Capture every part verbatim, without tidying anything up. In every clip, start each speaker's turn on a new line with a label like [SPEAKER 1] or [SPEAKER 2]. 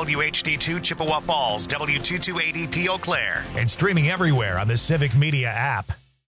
[SPEAKER 1] W H D two Chippewa Falls, W two two eight E P Eau Claire, and streaming everywhere on the Civic Media app.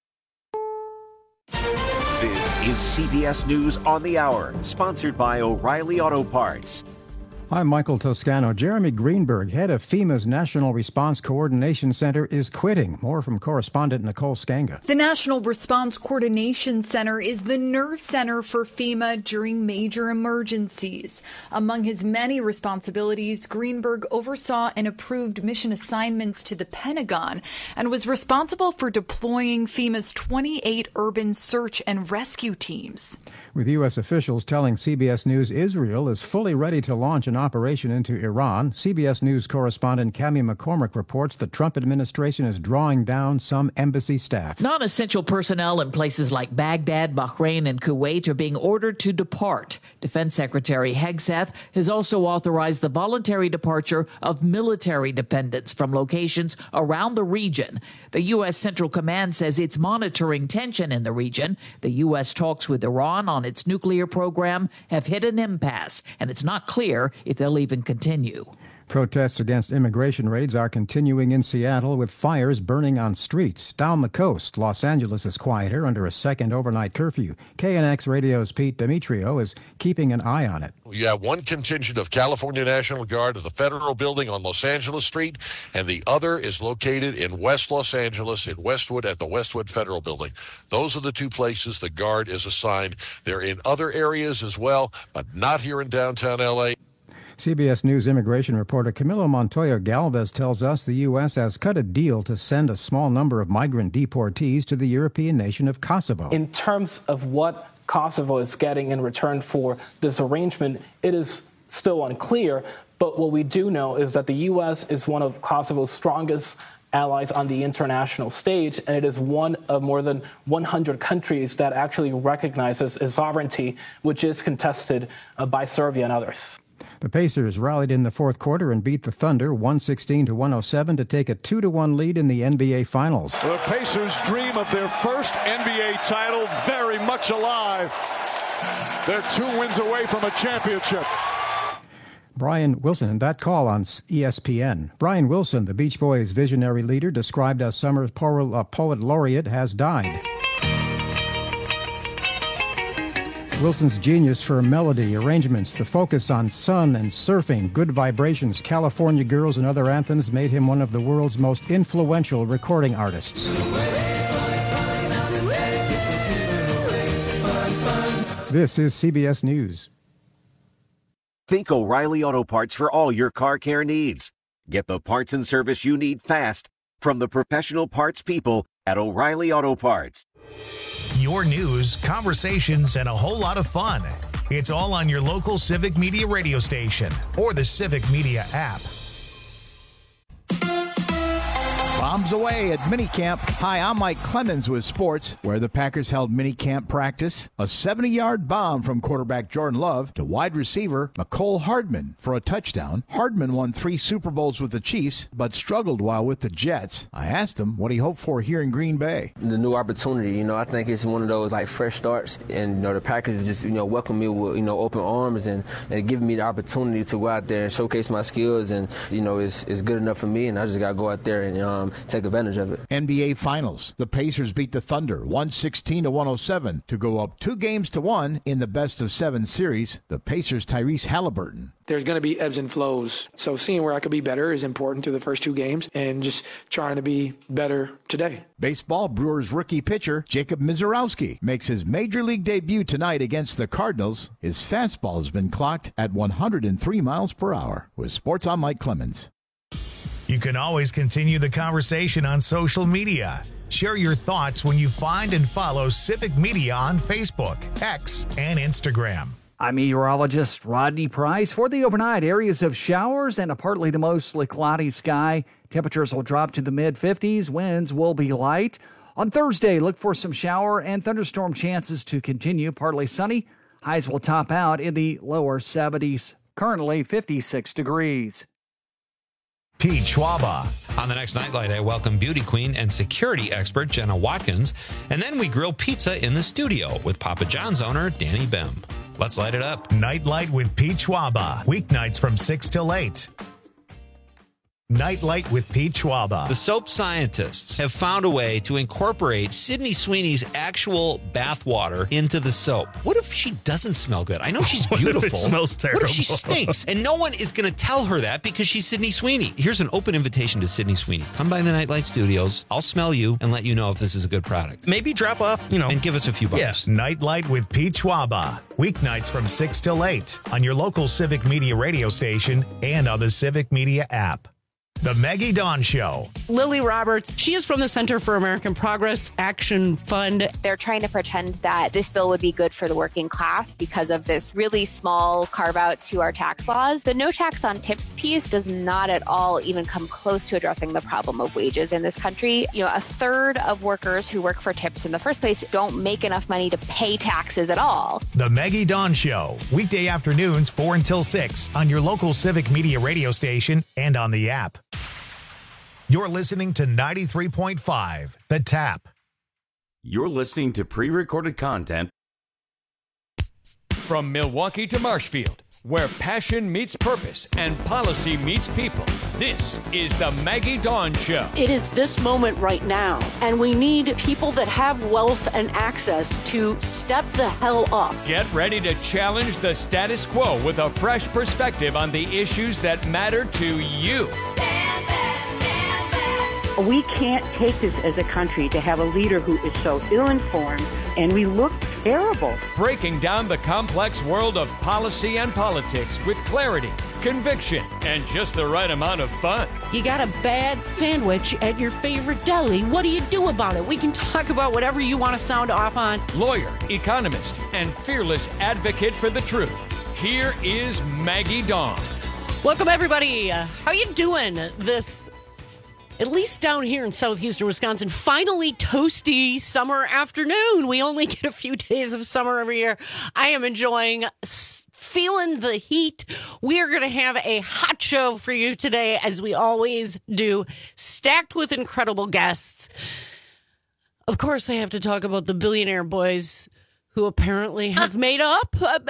[SPEAKER 2] This is C B S News on the Hour, sponsored by O'Reilly Auto Parts.
[SPEAKER 3] I'm Michael Toscano. Jeremy Greenberg, head of FEMA's National Response Coordination Center, is quitting. More from correspondent Nicole Skanga.
[SPEAKER 4] The National Response Coordination Center is the nerve center for FEMA during major emergencies. Among his many responsibilities, Greenberg oversaw and approved mission assignments to the Pentagon and was responsible for deploying FEMA's twenty-eight urban search and rescue teams.
[SPEAKER 3] With U S officials telling C B S News Israel is fully ready to launch an operation into Iran, C B S News correspondent Cammie McCormick reports the Trump administration is drawing down some embassy staff.
[SPEAKER 5] Non-essential personnel in places like Baghdad, Bahrain, and Kuwait are being ordered to depart. Defense Secretary Hegseth has also authorized the voluntary departure of military dependents from locations around the region. The U S. Central Command says it's monitoring tension in the region. The U S talks with Iran on its nuclear program have hit an impasse, and it's not clear if they'll even continue.
[SPEAKER 3] Protests against immigration raids are continuing in Seattle with fires burning on streets. Down the coast, Los Angeles is quieter under a second overnight curfew. K N X Radio's Pete Demetrio is keeping an eye on it.
[SPEAKER 6] You have one contingent of California National Guard at the Federal Building on Los Angeles Street, and the other is located in West Los Angeles, in Westwood, at the Westwood Federal Building. Those are the two places the Guard is assigned. They're in other areas as well, but not here in downtown L A.
[SPEAKER 3] C B S News immigration reporter Camilo Montoya Galvez tells us the U S has cut a deal to send a small number of migrant deportees to the European nation of Kosovo.
[SPEAKER 7] In terms of what Kosovo is getting in return for this arrangement, it is still unclear. But what we do know is that the U S is one of Kosovo's strongest allies on the international stage, and it is one of more than one hundred countries that actually recognizes its sovereignty, which is contested uh, by Serbia and others.
[SPEAKER 3] The Pacers rallied in the fourth quarter and beat the Thunder one sixteen to one oh seven to take a two to one lead in the N B A Finals.
[SPEAKER 8] The Pacers dream of their first N B A title very much alive. They're two wins away from a championship.
[SPEAKER 3] Brian Wilson, and that call on E S P N. Brian Wilson, the Beach Boys visionary leader, described as summer's poet laureate, has died. Wilson's genius for melody, arrangements, the focus on sun and surfing, good vibrations, California Girls, and other anthems made him one of the world's most influential recording artists. This is C B S News.
[SPEAKER 2] Think O'Reilly Auto Parts for all your car care needs. Get the parts and service you need fast from the professional parts people at O'Reilly Auto Parts.
[SPEAKER 1] Your news, conversations, and a whole lot of fun. It's all on your local Civic Media radio station or the Civic Media app.
[SPEAKER 9] Bombs away at minicamp. Hi, I'm Mike Clemens with sports, where the Packers held minicamp practice. A seventy-yard bomb from quarterback Jordan Love to wide receiver Mecole Hardman for a touchdown. Hardman won three Super Bowls with the Chiefs, but struggled while with the Jets. I asked him what he hoped for here in Green Bay.
[SPEAKER 10] The new opportunity, you know, I think it's one of those like fresh starts, and you know the Packers just you know welcome me with you know open arms and, and giving me the opportunity to go out there and showcase my skills, and you know it's it's good enough for me, and I just got to go out there and um. take advantage of it.
[SPEAKER 9] N B A Finals. The Pacers beat the Thunder one sixteen to one oh seven to go up two games to one in the best of seven series. The Pacers' Tyrese Halliburton.
[SPEAKER 11] There's going to be ebbs and flows. So seeing where I could be better is important through the first two games and just trying to be better today.
[SPEAKER 9] Baseball. Brewers rookie pitcher Jacob Misiorowski makes his major league debut tonight against the Cardinals. His fastball has been clocked at one hundred three miles per hour. With sports, I'm Mike Clemens.
[SPEAKER 1] You can always continue the conversation on social media. Share your thoughts when you find and follow Civic Media on Facebook, X, and Instagram.
[SPEAKER 12] I'm meteorologist Rodney Price. For the overnight, areas of showers and a partly to mostly cloudy sky. Temperatures will drop to the mid fifties. Winds will be light. On Thursday, look for some shower and thunderstorm chances to continue. Partly sunny. Highs will top out in the lower seventies. Currently fifty-six degrees.
[SPEAKER 1] Pete Schwaba.
[SPEAKER 13] On the next Nightlight, I welcome beauty queen and security expert Jenna Watkins. And then we grill pizza in the studio with Papa John's owner Danny Bem. Let's light it up.
[SPEAKER 1] Nightlight with Pete Schwaba. Weeknights from six till eight. Nightlight with Pete Schwaba.
[SPEAKER 13] The soap scientists have found a way to incorporate Sydney Sweeney's actual bath water into the soap. What if she doesn't smell good? I know she's beautiful.
[SPEAKER 14] What if it smells terrible?
[SPEAKER 13] What if she stinks? And no one is going to tell her that because she's Sydney Sweeney. Here's an open invitation to Sydney Sweeney. Come by the Nightlight Studios. I'll smell you and let you know if this is a good product.
[SPEAKER 14] Maybe drop off, you know.
[SPEAKER 13] And give us a few bucks.
[SPEAKER 14] Yes.
[SPEAKER 1] Nightlight with Pete Schwaba. Weeknights from six till eight on your local Civic Media radio station and on the Civic Media app. The Maggie Dawn Show.
[SPEAKER 15] Lily Roberts, she is from the Center for American Progress Action Fund.
[SPEAKER 16] They're trying to pretend that this bill would be good for the working class because of this really small carve out to our tax laws. The no tax on tips piece does not at all even come close to addressing the problem of wages in this country. You know, a third of workers who work for tips in the first place don't make enough money to pay taxes at all.
[SPEAKER 1] The Maggie Dawn Show. Weekday afternoons, four until six on your local Civic Media radio station and on the app. You're listening to ninety-three point five, The Tap.
[SPEAKER 17] You're listening to pre-recorded content.
[SPEAKER 18] From Milwaukee to Marshfield, where passion meets purpose and policy meets people, this is the Maggie Dawn Show.
[SPEAKER 15] It is this moment right now, and we need people that have wealth and access to step the hell up.
[SPEAKER 18] Get ready to challenge the status quo with a fresh perspective on the issues that matter to you.
[SPEAKER 19] We can't take this as a country to have a leader who is so ill-informed, and we look terrible.
[SPEAKER 18] Breaking down the complex world of policy and politics with clarity, conviction, and just the right amount of fun.
[SPEAKER 15] You got a bad sandwich at your favorite deli. What do you do about it? We can talk about whatever you want to sound off on.
[SPEAKER 18] Lawyer, economist, and fearless advocate for the truth. Here is Maggie Dawn.
[SPEAKER 15] Welcome, everybody. Uh, how you doing this, at least down here in southeastern Wisconsin, finally toasty summer afternoon? We only get a few days of summer every year. I am enjoying feeling the heat. We are going to have a hot show for you today, as we always do, stacked with incredible guests. Of course, I have to talk about the billionaire boys who apparently have made up.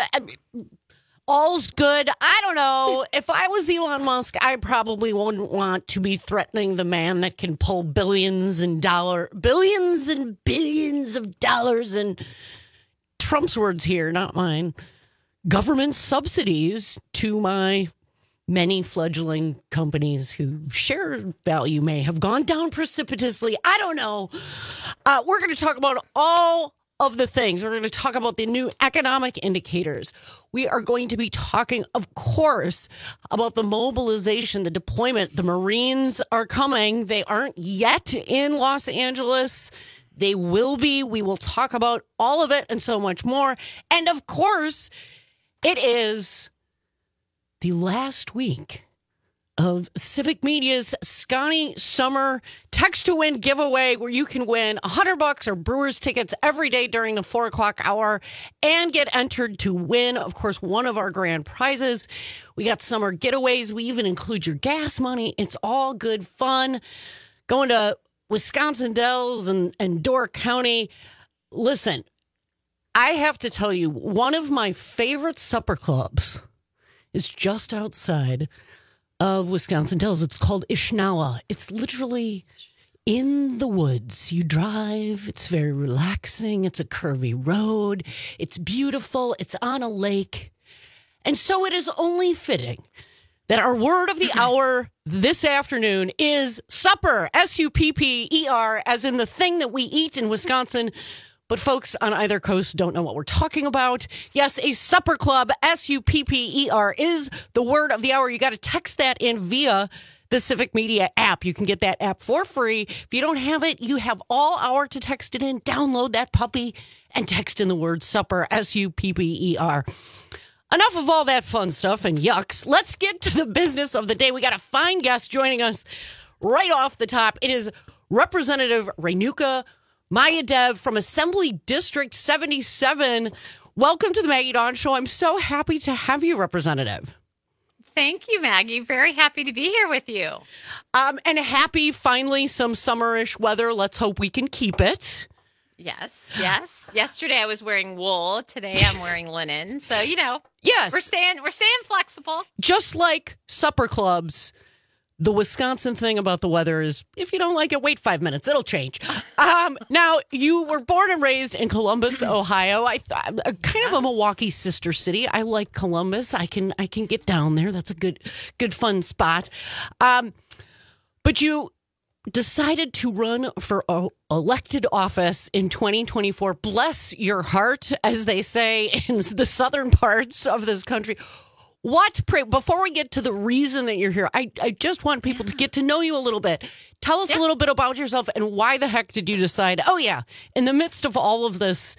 [SPEAKER 15] All's good. I don't know. If I was Elon Musk, I probably wouldn't want to be threatening the man that can pull billions and dollar, billions and billions of dollars, and Trump's words here, not mine, government subsidies to my many fledgling companies whose share value may have gone down precipitously. I don't know. Uh, we're going to talk about all of the things. We're going to talk about the new economic indicators. We are going to be talking, of course, about the mobilization, the deployment. The Marines are coming. They aren't yet in Los Angeles. They will be. We will talk about all of it and so much more. And of course, it is the last week of Civic Media's Scotty Summer Text to Win giveaway, where you can win one hundred bucks or Brewers tickets every day during the four o'clock hour and get entered to win, of course, one of our grand prizes. We got summer getaways. We even include your gas money. It's all good fun. Going to Wisconsin Dells and, and Door County. Listen, I have to tell you, one of my favorite supper clubs is just outside of Wisconsin Dells. It's called Ishnawa. It's literally in the woods. You drive. It's very relaxing. It's a curvy road. It's beautiful. It's on a lake. And so it is only fitting that our word of the hour this afternoon is supper, S U P P E R, as in the thing that we eat in Wisconsin. But folks on either coast don't know what we're talking about. Yes, a supper club, S U P P E R, is the word of the hour. You got to text that in via the Civic Media app. You can get that app for free. If you don't have it, you have all hour to text it in. Download that puppy and text in the word supper, S U P P E R. Enough of all that fun stuff and yucks. Let's get to the business of the day. We got a fine guest joining us right off the top. It is Representative Renuka Mayadev from Assembly District seventy-seven. Welcome to the Maggie Dawn Show. I'm so happy to have you, Representative.
[SPEAKER 20] Thank you, Maggie. Very happy to be here with you.
[SPEAKER 15] Um, and happy, finally, some summerish weather. Let's hope we can keep it.
[SPEAKER 20] Yes, yes. Yesterday I was wearing wool. Today I'm wearing linen. So, you know,
[SPEAKER 15] yes,
[SPEAKER 20] we're staying we're staying flexible.
[SPEAKER 15] Just like supper clubs, The Wisconsin thing about the weather is if you don't like it, wait five minutes. It'll change. Um, now, you were born and raised in Columbus, Ohio. I th- kind of a Milwaukee sister city. I like Columbus. I can I can get down there. That's a good, good fun spot. Um, but you decided to run for a elected office in twenty twenty-four. Bless your heart, as they say in the southern parts of this country. What, before we get to the reason that you're here, I, I just want people to get to know you a little bit. Tell us yeah. a little bit about yourself and why the heck did you decide, oh yeah, in the midst of all of this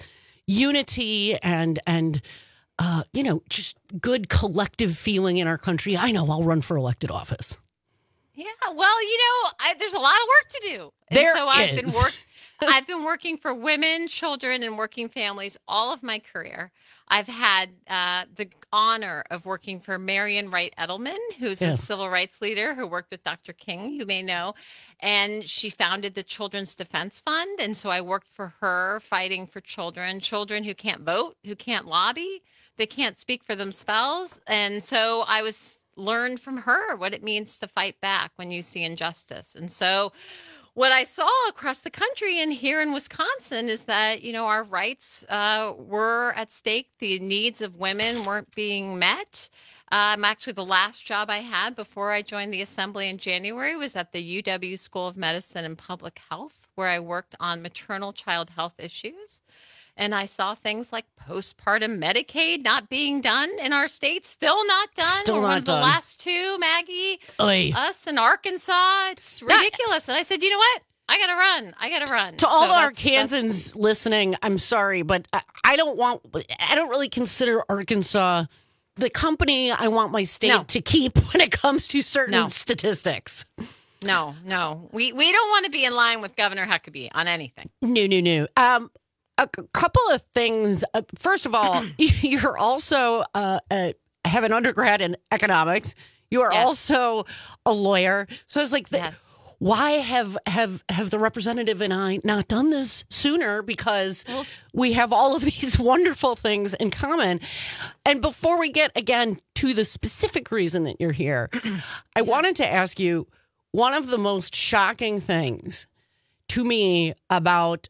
[SPEAKER 15] unity and, and uh, you know, just good collective feeling in our country, I know I'll run for elected office.
[SPEAKER 20] Yeah, well, you know, I, there's a lot of work to do. And
[SPEAKER 15] there
[SPEAKER 20] so I've
[SPEAKER 15] is.
[SPEAKER 20] been work, I've been working for women, children, and working families all of my career. I've had uh, the honor of working for Marian Wright Edelman, who's yeah. a civil rights leader who worked with Doctor King, you may know. And she founded the Children's Defense Fund. And so I worked for her fighting for children, children who can't vote, who can't lobby, they can't speak for themselves. And so I was learned from her what it means to fight back when you see injustice. And so what I saw across the country and here in Wisconsin is that, you know, our rights uh, were at stake. The needs of women weren't being met. Um, actually, the last job I had before I joined the Assembly in January was at the U W School of Medicine and Public Health, where I worked on maternal child health issues. And I saw things like postpartum Medicaid not being done in our state, still not done.
[SPEAKER 15] Still
[SPEAKER 20] We're
[SPEAKER 15] not
[SPEAKER 20] one of
[SPEAKER 15] done.
[SPEAKER 20] The last two, Maggie,
[SPEAKER 15] Oy.
[SPEAKER 20] us in Arkansas. It's ridiculous. And I said, you know what? I got to run. I got to run.
[SPEAKER 15] To all
[SPEAKER 20] So
[SPEAKER 15] our
[SPEAKER 20] that's-
[SPEAKER 15] Kansans
[SPEAKER 20] that's-
[SPEAKER 15] listening, I'm sorry, but I, I don't want, I don't really consider Arkansas the company I want my state
[SPEAKER 20] No.
[SPEAKER 15] to keep when it comes to certain
[SPEAKER 20] No.
[SPEAKER 15] statistics.
[SPEAKER 20] No, no. We, we don't want to be in line with Governor Huckabee on anything.
[SPEAKER 15] No, no, no. Um, a c- couple of things. Uh, first of all, you're also uh, uh, have an undergrad in economics. You are
[SPEAKER 20] Yes.
[SPEAKER 15] also a lawyer. So it's like, the,
[SPEAKER 20] Yes.
[SPEAKER 15] why have have have the representative and I not done this sooner? Because
[SPEAKER 20] Well-
[SPEAKER 15] we have all of these wonderful things in common. And before we get again to the specific reason that you're here, I wanted to ask you one of the most shocking things to me about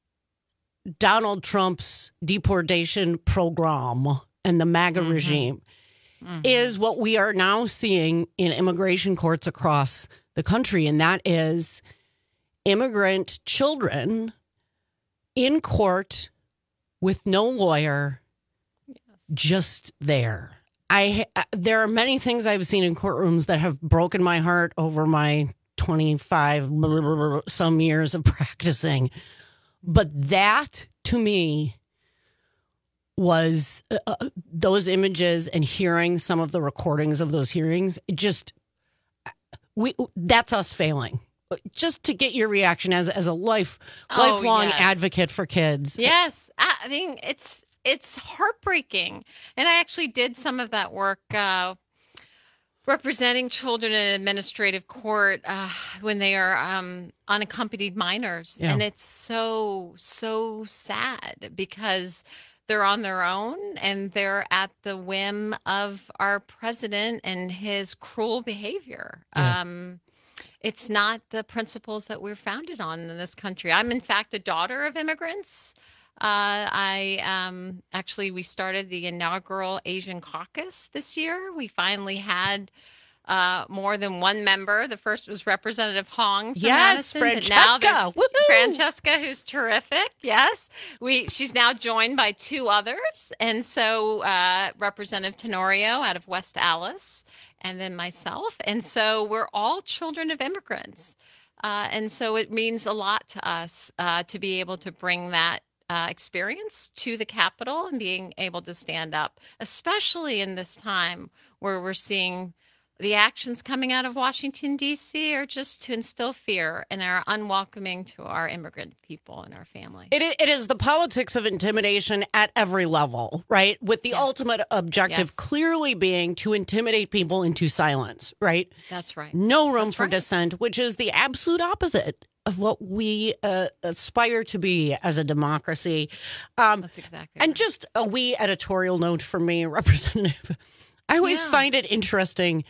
[SPEAKER 15] Donald Trump's deportation program and the MAGA
[SPEAKER 20] Mm-hmm.
[SPEAKER 15] regime is what we are now seeing in immigration courts across the country. And that is immigrant children in court with no lawyer, just there. I there are many things I've seen in courtrooms that have broken my heart over my twenty-five blah, blah, blah, blah, some years of practicing. But that, to me, was uh, those images and hearing some of the recordings of those hearings. It just we that's us failing. Just to get your reaction as as a life
[SPEAKER 20] Oh,
[SPEAKER 15] lifelong
[SPEAKER 20] yes.
[SPEAKER 15] advocate for kids.
[SPEAKER 20] Yes. I I mean, it's it's heartbreaking. And I actually did some of that work uh, representing children in administrative court uh, when they are um, unaccompanied minors.
[SPEAKER 15] Yeah.
[SPEAKER 20] And it's so, so sad because they're on their own and they're at the whim of our president and his cruel behavior.
[SPEAKER 15] Yeah.
[SPEAKER 20] Um, it's not the principles that we're founded on in this country. I'm, in fact, a daughter of immigrants. Uh, I um, actually, we started the inaugural Asian Caucus this year. We finally had uh, more than one member. The first was Representative Hong from
[SPEAKER 15] Yes,
[SPEAKER 20] Madison, but
[SPEAKER 15] Francesca.
[SPEAKER 20] now there's
[SPEAKER 15] Woohoo!
[SPEAKER 20] Francesca, who's terrific. Yes, we. She's now joined by two others, and so uh, Representative Tenorio out of West Allis, and then myself, and so we're all children of immigrants, uh, and so it means a lot to us uh, to be able to bring that Uh, experience to the Capitol and being able to stand up, especially in this time where we're seeing the actions coming out of Washington, D C are just to instill fear and are unwelcoming to our immigrant people and our family.
[SPEAKER 15] It, it is the politics of intimidation at every level, right? With the
[SPEAKER 20] Yes.
[SPEAKER 15] ultimate objective
[SPEAKER 20] Yes.
[SPEAKER 15] clearly being to intimidate people into silence, right?
[SPEAKER 20] That's right.
[SPEAKER 15] No room
[SPEAKER 20] That's
[SPEAKER 15] for
[SPEAKER 20] right.
[SPEAKER 15] dissent, which is the absolute opposite of what we uh, aspire to be as a democracy. Um,
[SPEAKER 20] That's exactly
[SPEAKER 15] and
[SPEAKER 20] right.
[SPEAKER 15] just a wee editorial note for me, Representative. I always
[SPEAKER 20] Yeah.
[SPEAKER 15] find it interesting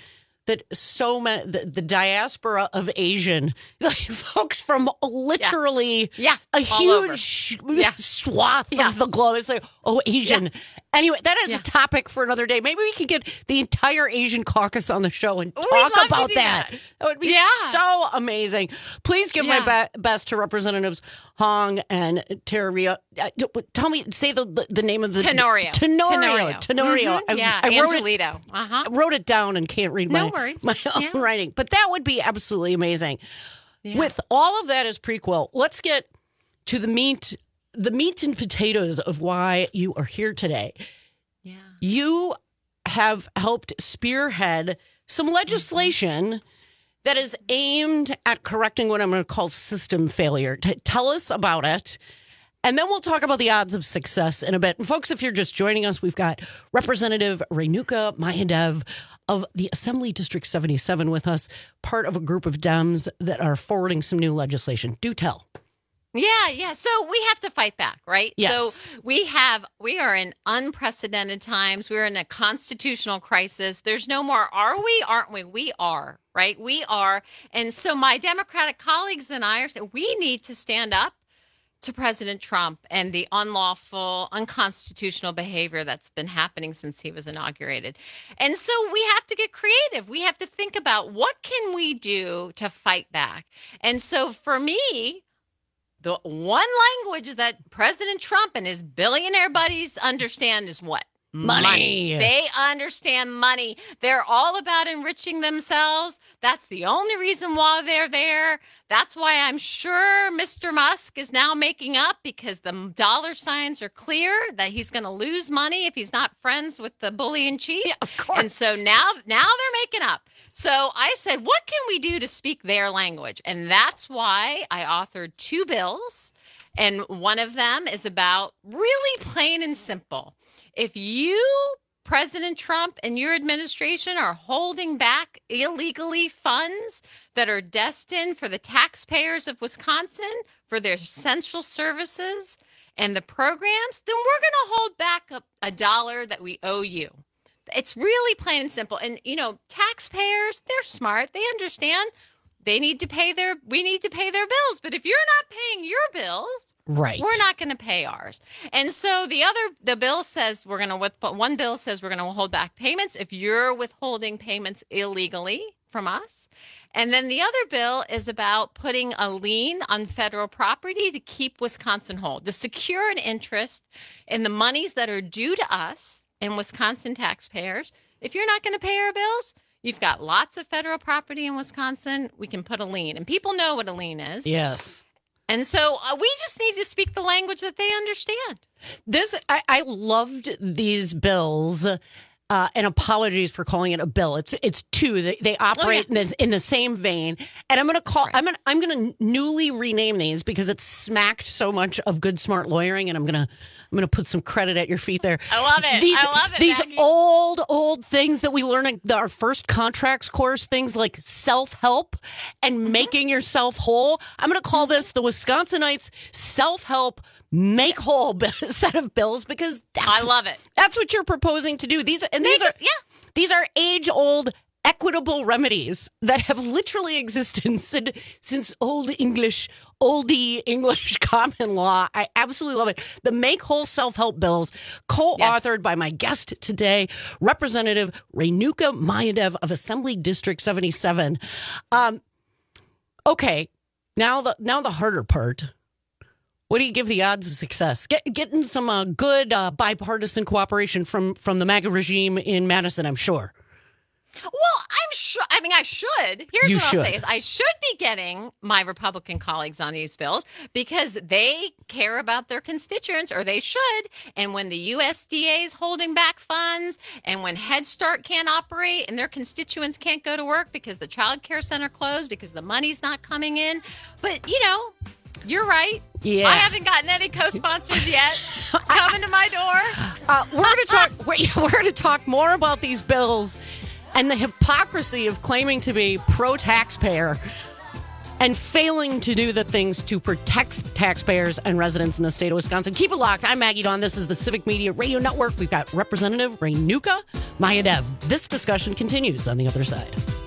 [SPEAKER 15] that so many, the, the diaspora of Asian, like folks from literally
[SPEAKER 20] yeah.
[SPEAKER 15] a
[SPEAKER 20] Yeah.
[SPEAKER 15] huge
[SPEAKER 20] Yeah.
[SPEAKER 15] swath
[SPEAKER 20] Yeah.
[SPEAKER 15] of the globe. It's like, oh, Asian.
[SPEAKER 20] Yeah.
[SPEAKER 15] Anyway, that is
[SPEAKER 20] Yeah.
[SPEAKER 15] a topic for another day. Maybe we could get the entire Asian caucus on the show and
[SPEAKER 20] We'd
[SPEAKER 15] talk
[SPEAKER 20] love to
[SPEAKER 15] about
[SPEAKER 20] do
[SPEAKER 15] that.
[SPEAKER 20] that.
[SPEAKER 15] That would be
[SPEAKER 20] Yeah.
[SPEAKER 15] so amazing. Please give
[SPEAKER 20] Yeah.
[SPEAKER 15] my be- best to Representatives Hong and Tenorio. Uh, d- Tell me, say the the, the name of the
[SPEAKER 20] Tenorio.
[SPEAKER 15] Tenorio.
[SPEAKER 20] Tenorio.
[SPEAKER 15] Tenorio.
[SPEAKER 20] Mhm.
[SPEAKER 15] I,
[SPEAKER 20] Yeah,
[SPEAKER 15] I wrote it.
[SPEAKER 20] Angelito. Uh-huh.
[SPEAKER 15] I wrote it down and can't read
[SPEAKER 20] No
[SPEAKER 15] my,
[SPEAKER 20] worries.
[SPEAKER 15] my own
[SPEAKER 20] Yeah.
[SPEAKER 15] writing. But that would be absolutely amazing.
[SPEAKER 20] Yeah.
[SPEAKER 15] With all of that as prequel, let's get to the meat, the meat and potatoes of why you are here today.
[SPEAKER 20] Yeah.
[SPEAKER 15] You have helped spearhead some legislation that is aimed at correcting what I'm going to call system failure. T- tell us about it. And then we'll talk about the odds of success in a bit. And folks, if you're just joining us, we've got Representative Renuka Mahadev of the Assembly District seventy-seven with us, part of a group of Dems that are forwarding some new legislation. Do tell.
[SPEAKER 20] Yeah, yeah. So we have to fight back, right?
[SPEAKER 15] Yes.
[SPEAKER 20] So we have, we are in unprecedented times. We're in a constitutional crisis. There's no more, are we? Aren't we? We are, right? We are. And so my Democratic colleagues and I are saying we need to stand up to President Trump and the unlawful, unconstitutional behavior that's been happening since he was inaugurated. And so we have to get creative. We have to think about what can we do to fight back. And so for me, the one language that President Trump and his billionaire buddies understand is what?
[SPEAKER 15] Money.
[SPEAKER 20] They understand money. They're all about enriching themselves. That's the only reason why they're there. That's why I'm sure Mister Musk is now making up, because the dollar signs are clear that he's going to lose money if he's not friends with the bully in chief.
[SPEAKER 15] Yeah, of course.
[SPEAKER 20] And so now, now they're making up. So I said, what can we do to speak their language? And that's why I authored two bills. And one of them is about really plain and simple. If you, President Trump, and your administration are holding back illegally funds that are destined for the taxpayers of Wisconsin, for their essential services and the programs, then we're going to hold back a, a dollar that we owe you. It's really plain and simple. And, you know, taxpayers, they're smart. They understand they need to pay their, we need to pay their bills. But if you're not paying your bills,
[SPEAKER 15] right,
[SPEAKER 20] we're not going to pay ours. And so the other, the bill says we're going to, with one bill says we're going to hold back payments if you're withholding payments illegally from us. And then the other bill is about putting a lien on federal property to keep Wisconsin whole, to secure an interest in the monies that are due to us and Wisconsin taxpayers. If you're not going to pay our bills, you've got lots of federal property in Wisconsin. We can put a lien, and people know what a lien is.
[SPEAKER 15] Yes.
[SPEAKER 20] And so uh, we just need to speak the language that they understand.
[SPEAKER 15] This, I, I loved these bills. Uh, and apologies for calling it a bill. It's it's two. They, they operate oh, yeah. in, this, in the same vein. And I'm going to call. Right. I'm gonna, I'm going to newly rename these because it's smacked so much of good smart lawyering. And I'm gonna I'm gonna put some credit at your feet there.
[SPEAKER 20] I love it.
[SPEAKER 15] These,
[SPEAKER 20] I love it.
[SPEAKER 15] These
[SPEAKER 20] Maggie.
[SPEAKER 15] old old things that we learn in our first contracts course. Things like self help and mm-hmm. making yourself whole. I'm going to call this the Wisconsinites self help. Make whole set of bills, because that's,
[SPEAKER 20] I love it.
[SPEAKER 15] That's what you're proposing to do. These and
[SPEAKER 20] they
[SPEAKER 15] these
[SPEAKER 20] just,
[SPEAKER 15] are
[SPEAKER 20] yeah.
[SPEAKER 15] These are age old equitable remedies that have literally existed since, since old English, oldie English common law. I absolutely love it. The Make Whole Self Help bills, co-authored yes. by my guest today, Representative Renuka Mahadev of Assembly District seventy-seven. Um, okay, now the now the harder part. What do you give the odds of success? Get, getting some uh, good uh, bipartisan cooperation from, from the MAGA regime in Madison, I'm sure.
[SPEAKER 20] Well, I'm sure. I mean, I should. Here's
[SPEAKER 15] you
[SPEAKER 20] what
[SPEAKER 15] should.
[SPEAKER 20] I'll say is I should be getting my Republican colleagues on these bills because they care about their constituents, or they should. And when the U S D A is holding back funds, and when Head Start can't operate and their constituents can't go to work because the child care center closed because the money's not coming in. But, you know, you're right.
[SPEAKER 15] Yeah.
[SPEAKER 20] I haven't gotten any co-sponsors yet coming to my door.
[SPEAKER 15] Uh, we're going to talk. We're, we're going to talk more about these bills and the hypocrisy of claiming to be pro-taxpayer and failing to do the things to protect taxpayers and residents in the state of Wisconsin. Keep it locked. I'm Maggie Dawn. This is the Civic Media Radio Network. We've got Representative Renuka Mahadev. This discussion continues on the other side.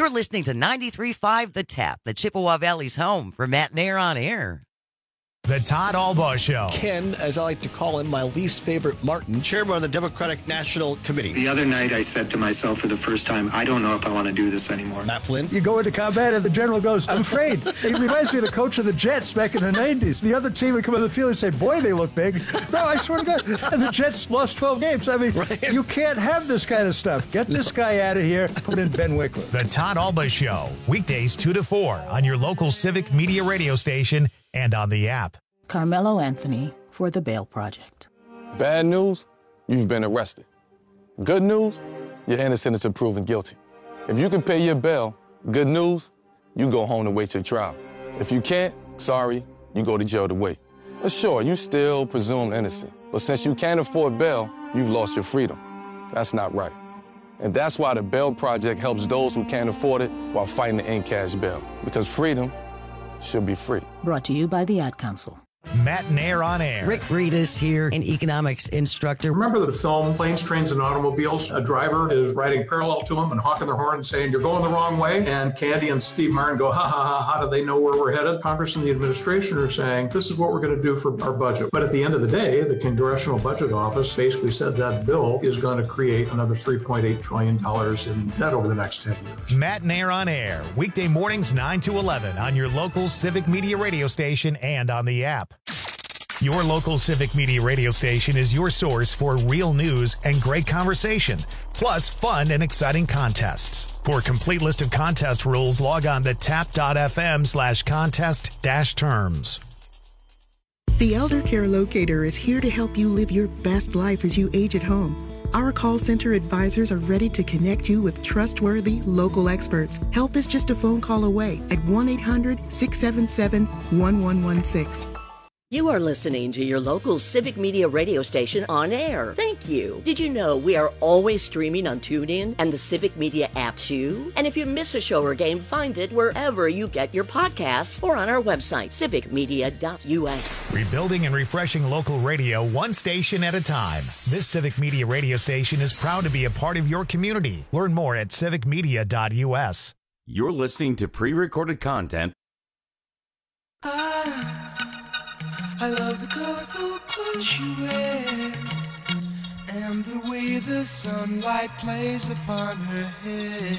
[SPEAKER 14] You're listening to ninety-three point five The Tap, the Chippewa Valley's home for Matt Nair on Air.
[SPEAKER 1] The Todd Albaugh Show.
[SPEAKER 21] Ken, as I like to call him, my least favorite Martin, chairman of the Democratic National Committee.
[SPEAKER 22] The other night I said to myself for the first time, I don't know if I want to do this anymore.
[SPEAKER 21] Matt Flynn.
[SPEAKER 23] You go into combat and the general goes, I'm afraid. It reminds me of the coach of the Jets back in the nineties. The other team would come on the field and say, boy, they look big. No, I swear to God. And the Jets lost twelve games. I mean, right. You can't have this kind of stuff. Get this guy out of here. Put in Ben Wickler.
[SPEAKER 1] The Todd Albaugh Show. Weekdays two to four on your local Civic Media radio station and on the app.
[SPEAKER 24] Carmelo Anthony for the Bail Project.
[SPEAKER 25] Bad news, you've been arrested. Good news, you're innocent until proven guilty. If you can pay your bail, good news, you go home to wait your trial. If you can't, sorry, you go to jail to wait. But sure, you still presumed innocent. But since you can't afford bail, you've lost your freedom. That's not right. And that's why the Bail Project helps those who can't afford it while fighting to end cash bail. Because freedom should be free.
[SPEAKER 24] Brought to you by the Ad Council.
[SPEAKER 1] Matt Nair on Air.
[SPEAKER 14] Rick Reedus here, an economics instructor.
[SPEAKER 26] Remember the film Planes, Trains, and Automobiles? A driver is riding parallel to him and honking their horn and saying, you're going the wrong way. And Candy and Steve Martin go, ha, ha, ha, how do they know where we're headed? Congress and the administration are saying, this is what we're going to do for our budget. But at the end of the day, the Congressional Budget Office basically said that bill is going to create another three point eight trillion dollars in debt over the next ten years.
[SPEAKER 1] Matt Nair on Air. Weekday mornings nine to eleven on your local Civic Media radio station and on the app. Your local Civic Media radio station is your source for real news and great conversation, plus fun and exciting contests. For a complete list of contest rules, log on to tap.fm slash contest dash terms.
[SPEAKER 27] The Elder Care Locator is here to help you live your best life as you age at home. Our call center advisors are ready to connect you with trustworthy local experts. Help is just a phone call away at one eight hundred, six seven seven, one one one six.
[SPEAKER 28] You are listening to your local Civic Media radio station on air. Thank you. Did you know we are always streaming on TuneIn and the Civic Media app too? And if you miss a show or game, find it wherever you get your podcasts or on our website, civic media dot u s.
[SPEAKER 1] Rebuilding and refreshing local radio one station at a time. This Civic Media radio station is proud to be a part of your community. Learn more at civic media dot u s.
[SPEAKER 17] You're listening to pre-recorded content.
[SPEAKER 29] Ah. I love the colorful clothes you wear and the way the sunlight plays upon her hair.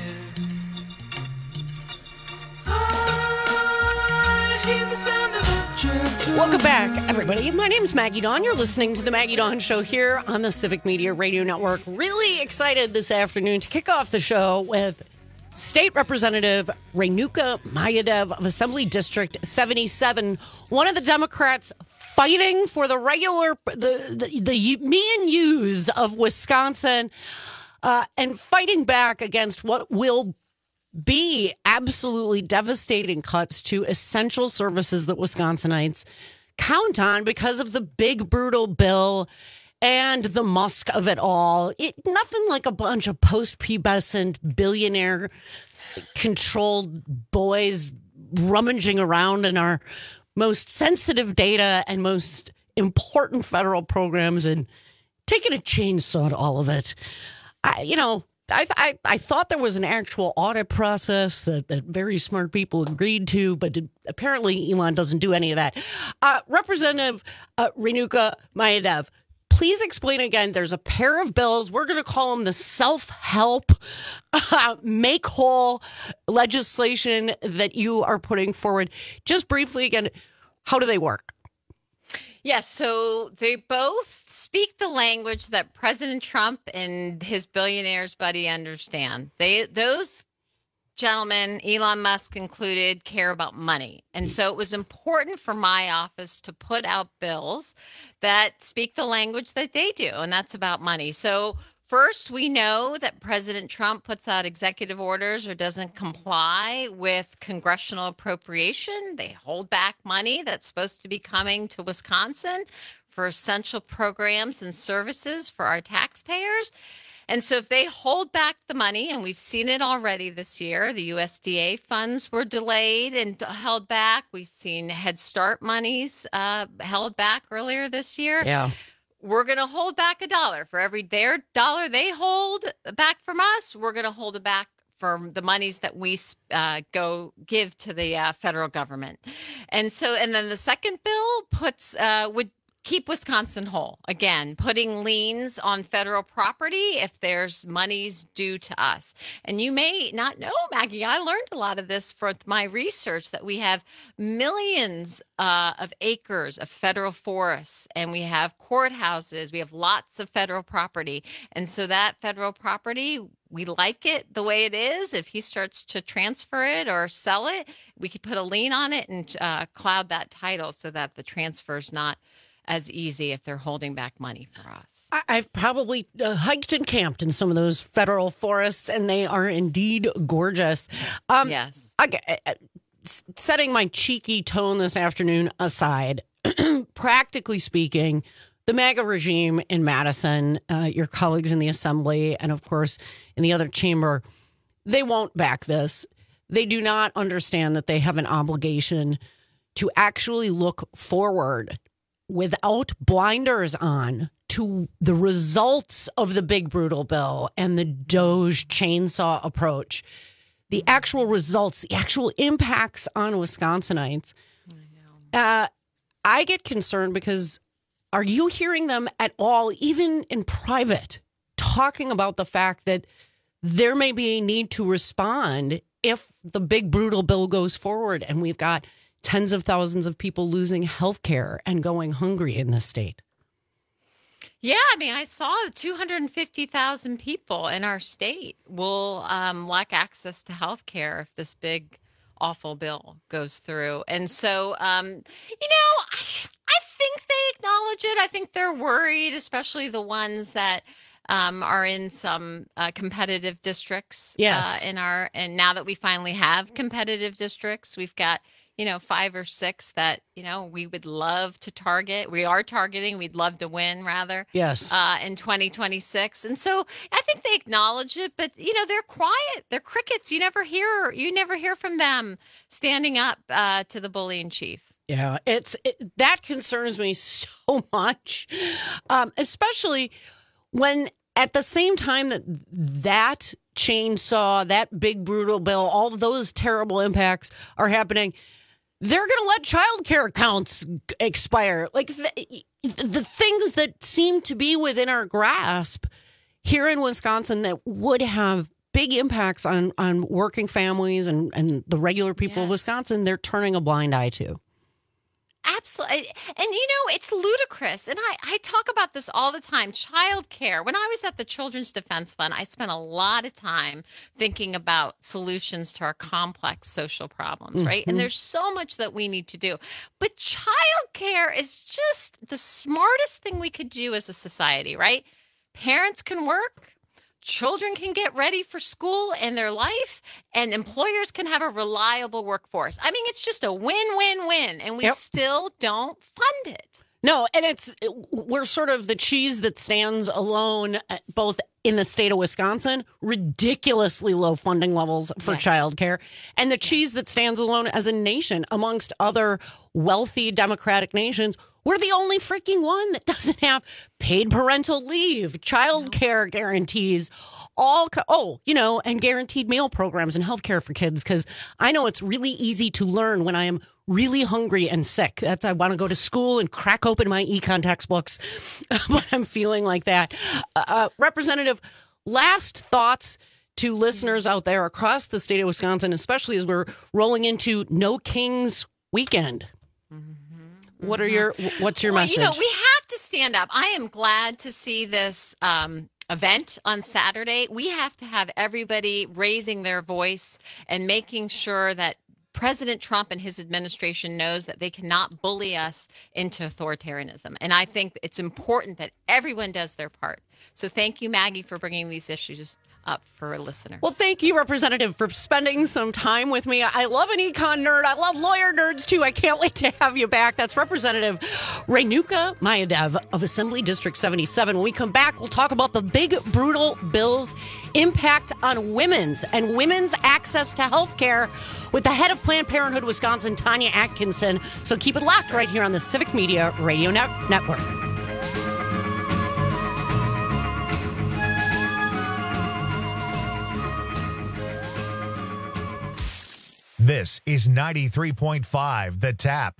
[SPEAKER 29] I hear the sound of a gentle.
[SPEAKER 15] Welcome back, everybody. My name is Maggie Dawn. You're listening to the Maggie Dawn Show here on the Civic Media Radio Network. Really excited this afternoon to kick off the show with State Representative Renuka Mayadev of Assembly District seventy-seven, one of the Democrats fighting for the regular, the, the, the me and yous of Wisconsin, uh, and fighting back against what will be absolutely devastating cuts to essential services that Wisconsinites count on because of the big, brutal bill and the Musk of it all. It, nothing like a bunch of post-pubescent billionaire controlled boys rummaging around in our most sensitive data and most important federal programs and taking a chainsaw to all of it. I, you know, I, I, I thought there was an actual audit process that, that very smart people agreed to, but it, apparently Elon doesn't do any of that. Uh, Representative uh, Renuka Mayadev, please explain again. There's a pair of bills. We're going to call them the self-help uh, make whole legislation that you are putting forward. Just briefly again, how do they work?
[SPEAKER 20] Yes, so they both speak the language that President Trump and his billionaires buddy understand. They those gentlemen, Elon Musk included, care about money. And so it was important for my office to put out bills that speak the language that they do, and that's about money. So first, we know that President Trump puts out executive orders or doesn't comply with congressional appropriation. They hold back money that's supposed to be coming to Wisconsin for essential programs and services for our taxpayers. And so if they hold back the money, and we've seen it already this year, the U S D A funds were delayed and held back. We've seen Head Start monies uh, held back earlier this year.
[SPEAKER 15] Yeah.
[SPEAKER 20] We're going to hold back a dollar for every their dollar they hold back from us. We're going to hold it back for the monies that we uh, go give to the uh, federal government. And so, and then the second bill puts uh, would keep Wisconsin whole. Again, putting liens on federal property if there's monies due to us. And you may not know, Maggie, I learned a lot of this from my research, that we have millions uh, of acres of federal forests, and we have courthouses. We have lots of federal property. And so that federal property, we like it the way it is. If he starts to transfer it or sell it, we could put a lien on it and uh, cloud that title so that the transfer is not as easy if they're holding back money for us.
[SPEAKER 15] I've probably uh, hiked and camped in some of those federal forests, and they are indeed gorgeous. Um,
[SPEAKER 20] yes.
[SPEAKER 15] Okay, uh, setting my cheeky tone this afternoon aside, practically speaking, the MAGA regime in Madison, uh, your colleagues in the assembly, and of course in the other chamber, they won't back this. They do not understand that they have an obligation to actually look forward without blinders on to the results of the big brutal bill and the Doge chainsaw approach, the actual results, the actual impacts on Wisconsinites. I, uh, I get concerned because are you hearing them at all, even in private, talking about the fact that there may be a need to respond if the big brutal bill goes forward and we've got tens of thousands of people losing health care and going hungry in this state?
[SPEAKER 20] Yeah, I mean, I saw two hundred fifty thousand people in our state will um, lack access to health care if this big, awful bill goes through. And so, um, you know, I, I think they acknowledge it. I think they're worried, especially the ones that um, are in some uh, competitive districts.
[SPEAKER 15] Yes.
[SPEAKER 20] Uh, in our, and now that we finally have competitive districts, we've got, you know, five or six that, you know, we would love to target. We are targeting. We'd love to win, rather.
[SPEAKER 15] Yes.
[SPEAKER 20] Uh, in twenty twenty-six. And so I think they acknowledge it, but, you know, they're quiet. They're crickets. You never hear, you never hear from them standing up uh, to the bullying chief.
[SPEAKER 15] Yeah, it's it, that concerns me so much, um, especially when at the same time that that chainsaw, that big brutal bill, all of those terrible impacts are happening, they're going to let child care accounts expire. Like the, the things that seem to be within our grasp here in Wisconsin that would have big impacts on, on working families and, and the regular people yes. of Wisconsin, they're turning a blind eye to.
[SPEAKER 20] Absolutely. And, you know, it's ludicrous. And I, I talk about this all the time. Child care. When I was at the Children's Defense Fund, I spent a lot of time thinking about solutions to our complex social problems, mm-hmm. right? And there's so much that we need to do. But child care is just the smartest thing we could do as a society, right? Parents can work. Children can get ready for school and their life, and employers can have a reliable workforce. I mean, it's just a win-win-win, and we yep. still don't fund it.
[SPEAKER 15] No, and it's we're sort of the cheese that stands alone, both in the state of Wisconsin, ridiculously low funding levels for yes. childcare, and the cheese that stands alone as a nation amongst other wealthy democratic nations. We're the only freaking one that doesn't have paid parental leave, child care guarantees, all, co- oh, you know, and guaranteed meal programs and health care for kids. Because I know it's really easy to learn when I am really hungry and sick. That's I want to go to school and crack open my econ textbooks when I'm feeling like that. Uh, Representative, last thoughts to listeners out there across the state of Wisconsin, especially as we're rolling into No Kings weekend. What are your, what's your
[SPEAKER 20] well,
[SPEAKER 15] message?
[SPEAKER 20] You know, we have to stand up. I am glad to see this um, event on Saturday. We have to have everybody raising their voice and making sure that President Trump and his administration knows that they cannot bully us into authoritarianism. And I think it's important that everyone does their part. So thank you, Maggie, for bringing these issues up for a listener.
[SPEAKER 15] Well, thank you, Representative, for spending some time with me. I love an econ nerd. I love lawyer nerds, too. I can't wait to have you back. That's Representative Renuka Mayadev of Assembly District seventy-seven. When we come back, we'll talk about the big, brutal bill's impact on women's and women's access to health care with the head of Planned Parenthood Wisconsin, Tanya Atkinson. So keep it locked right here on the Civic Media Radio Net- Network.
[SPEAKER 1] This is ninety-three point five The Tap.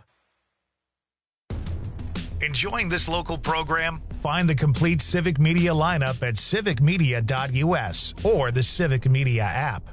[SPEAKER 1] Enjoying this local program? Find the complete Civic Media lineup at civic media dot u s or the Civic Media app.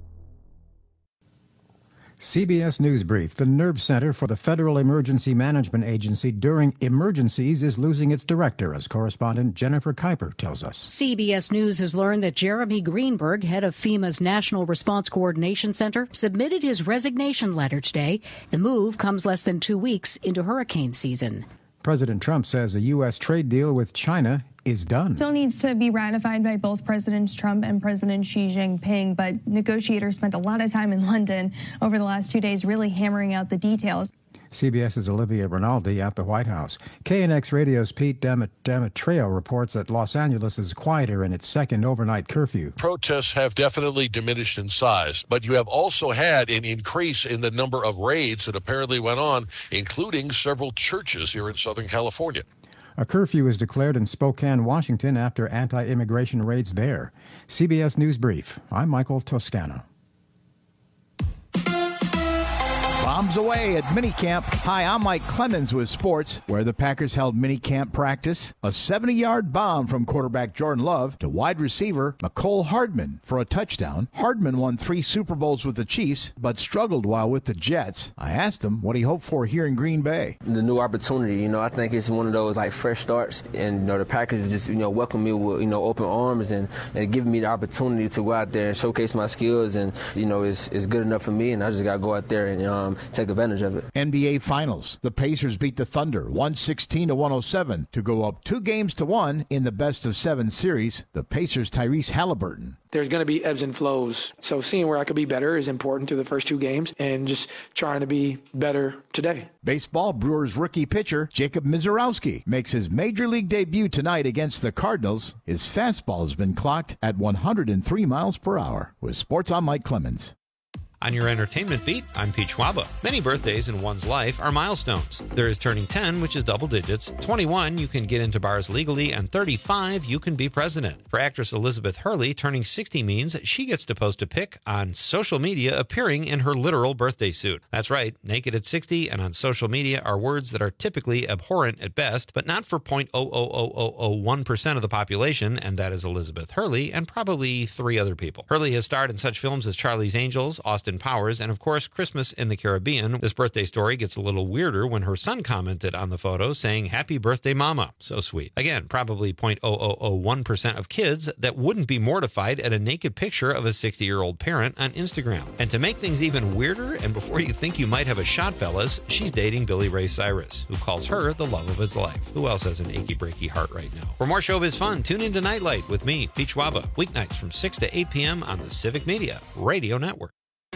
[SPEAKER 2] C B S News Brief. The Nerve Center for the Federal Emergency Management Agency during emergencies is losing its director, as correspondent Jennifer Kuiper tells us.
[SPEAKER 3] C B S News has learned that Jeremy Greenberg, head of FEMA's National Response Coordination Center, submitted his resignation letter today. The move comes less than two weeks into hurricane season.
[SPEAKER 2] President Trump says a U S trade deal with China is done.
[SPEAKER 4] Still needs to be ratified by both Presidents Trump and President Xi Jinping, but negotiators spent a lot of time in London over the last two days really hammering out the details.
[SPEAKER 2] CBS's Olivia Rinaldi at the White House. K N X Radio's Pete Demetreo reports that Los Angeles is quieter in its second overnight curfew.
[SPEAKER 5] Protests have definitely diminished in size, but you have also had an increase in the number of raids that apparently went on, including several churches here in Southern California.
[SPEAKER 2] A curfew is declared in Spokane, Washington, after anti-immigration raids there. C B S News Brief. I'm Michael Toscano.
[SPEAKER 9] Bombs away at minicamp. Hi, I'm Mike Clemens with sports, where the Packers held minicamp practice. A seventy-yard bomb from quarterback Jordan Love to wide receiver Mecole Hardman for a touchdown. Hardman won three Super Bowls with the Chiefs, but struggled while with the Jets. I asked him what he hoped for here in Green Bay.
[SPEAKER 6] The new opportunity, you know, I think it's one of those like fresh starts, and you know, the Packers just you know welcome me with you know open arms and, and giving me the opportunity to go out there and showcase my skills, and you know it's it's good enough for me, and I just got to go out there and um. take advantage of it.
[SPEAKER 9] N B A Finals. The Pacers beat the Thunder one sixteen to one oh seven to go up two games to one in the best of seven series. The Pacers' Tyrese Halliburton.
[SPEAKER 7] There's going to be ebbs and flows. So seeing where I could be better is important to the first two games and just trying to be better today.
[SPEAKER 9] Baseball. Brewers rookie pitcher Jacob Misiorowski makes his major league debut tonight against the Cardinals. His fastball has been clocked at one hundred three miles per hour. With sports, I'm Mike Clemens.
[SPEAKER 13] On your entertainment beat, I'm Pete Schwaba. Many birthdays in one's life are milestones. There is turning ten, which is double digits. twenty-one, you can get into bars legally, and thirty-five, you can be president. For actress Elizabeth Hurley, turning sixty means she gets to post a pic on social media appearing in her literal birthday suit. That's right, naked at sixty and on social media are words that are typically abhorrent at best, but not for zero point zero zero zero zero zero one percent of the population, and that is Elizabeth Hurley and probably three other people. Hurley has starred in such films as Charlie's Angels, Austin Powers, and of course Christmas in the Caribbean. This birthday story gets a little weirder when her son commented on the photo saying, "Happy birthday, mama." So sweet. Again, probably zero point zero zero zero one percent of kids that wouldn't be mortified at a naked picture of a sixty-year-old parent on Instagram. And to make things even weirder, and before you think you might have a shot, fellas, she's dating Billy Ray Cyrus, who calls her the love of his life. Who else has an achy breaky heart right now? For more showbiz fun, tune in to Nightlight with me, Pete Schwaba, weeknights from six to eight p.m. on the Civic Media Radio Network.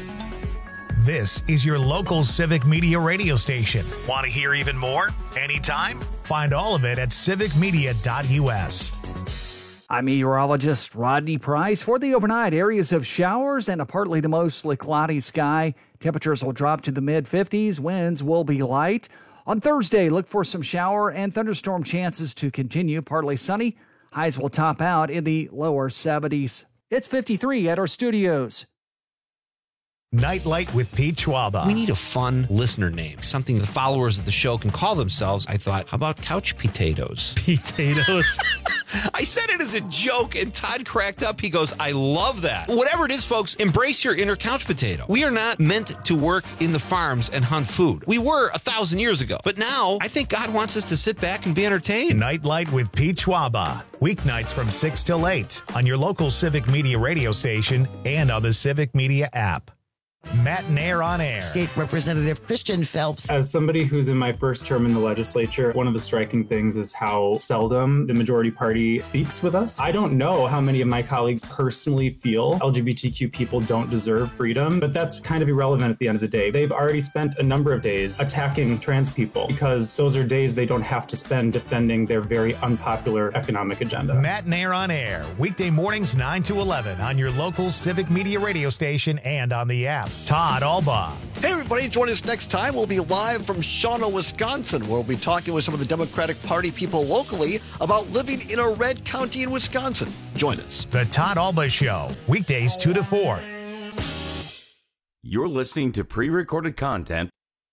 [SPEAKER 1] This is your local Civic Media radio station. Want to hear even more? Anytime? Find all of it at civic media dot u s.
[SPEAKER 12] I'm meteorologist Rodney Price. For the overnight, areas of showers and a partly to mostly cloudy sky. Temperatures will drop to the mid fifties. Winds will be light. On Thursday, look for some shower and thunderstorm chances to continue. Partly sunny. Highs will top out in the lower seventies. It's fifty-three at our studios.
[SPEAKER 1] Nightlight with Pete Schwaba.
[SPEAKER 13] We need a fun listener name, something the followers of the show can call themselves. I thought, how about couch potatoes?
[SPEAKER 8] Potatoes?
[SPEAKER 13] I said it as a joke, and Todd cracked up. He goes, I love that. Whatever it is, folks, embrace your inner couch potato. We are not meant to work in the farms and hunt food. We were a thousand years ago. But now, I think God wants us to sit back and be entertained.
[SPEAKER 1] Nightlight with Pete Schwaba. Weeknights from six till eight on your local Civic Media radio station and on the Civic Media app. Matt Nair on air.
[SPEAKER 14] State Representative Christian Phelps.
[SPEAKER 8] As somebody who's in my first term in the legislature, one of the striking things is how seldom the majority party speaks with us. I don't know how many of my colleagues personally feel L G B T Q people don't deserve freedom, but that's kind of irrelevant at the end of the day. They've already spent a number of days attacking trans people because those are days they don't have to spend defending their very unpopular economic agenda.
[SPEAKER 1] Matt Nair on air, weekday mornings nine to eleven on your local Civic Media radio station and on the app. Todd Alba.
[SPEAKER 21] Hey, everybody, join us next time. We'll be live from Shawano, Wisconsin, where we'll be talking with some of the Democratic Party people locally about living in a red county in Wisconsin. Join us.
[SPEAKER 1] The Todd Alba Show, weekdays two to four.
[SPEAKER 17] You're listening to pre-recorded content.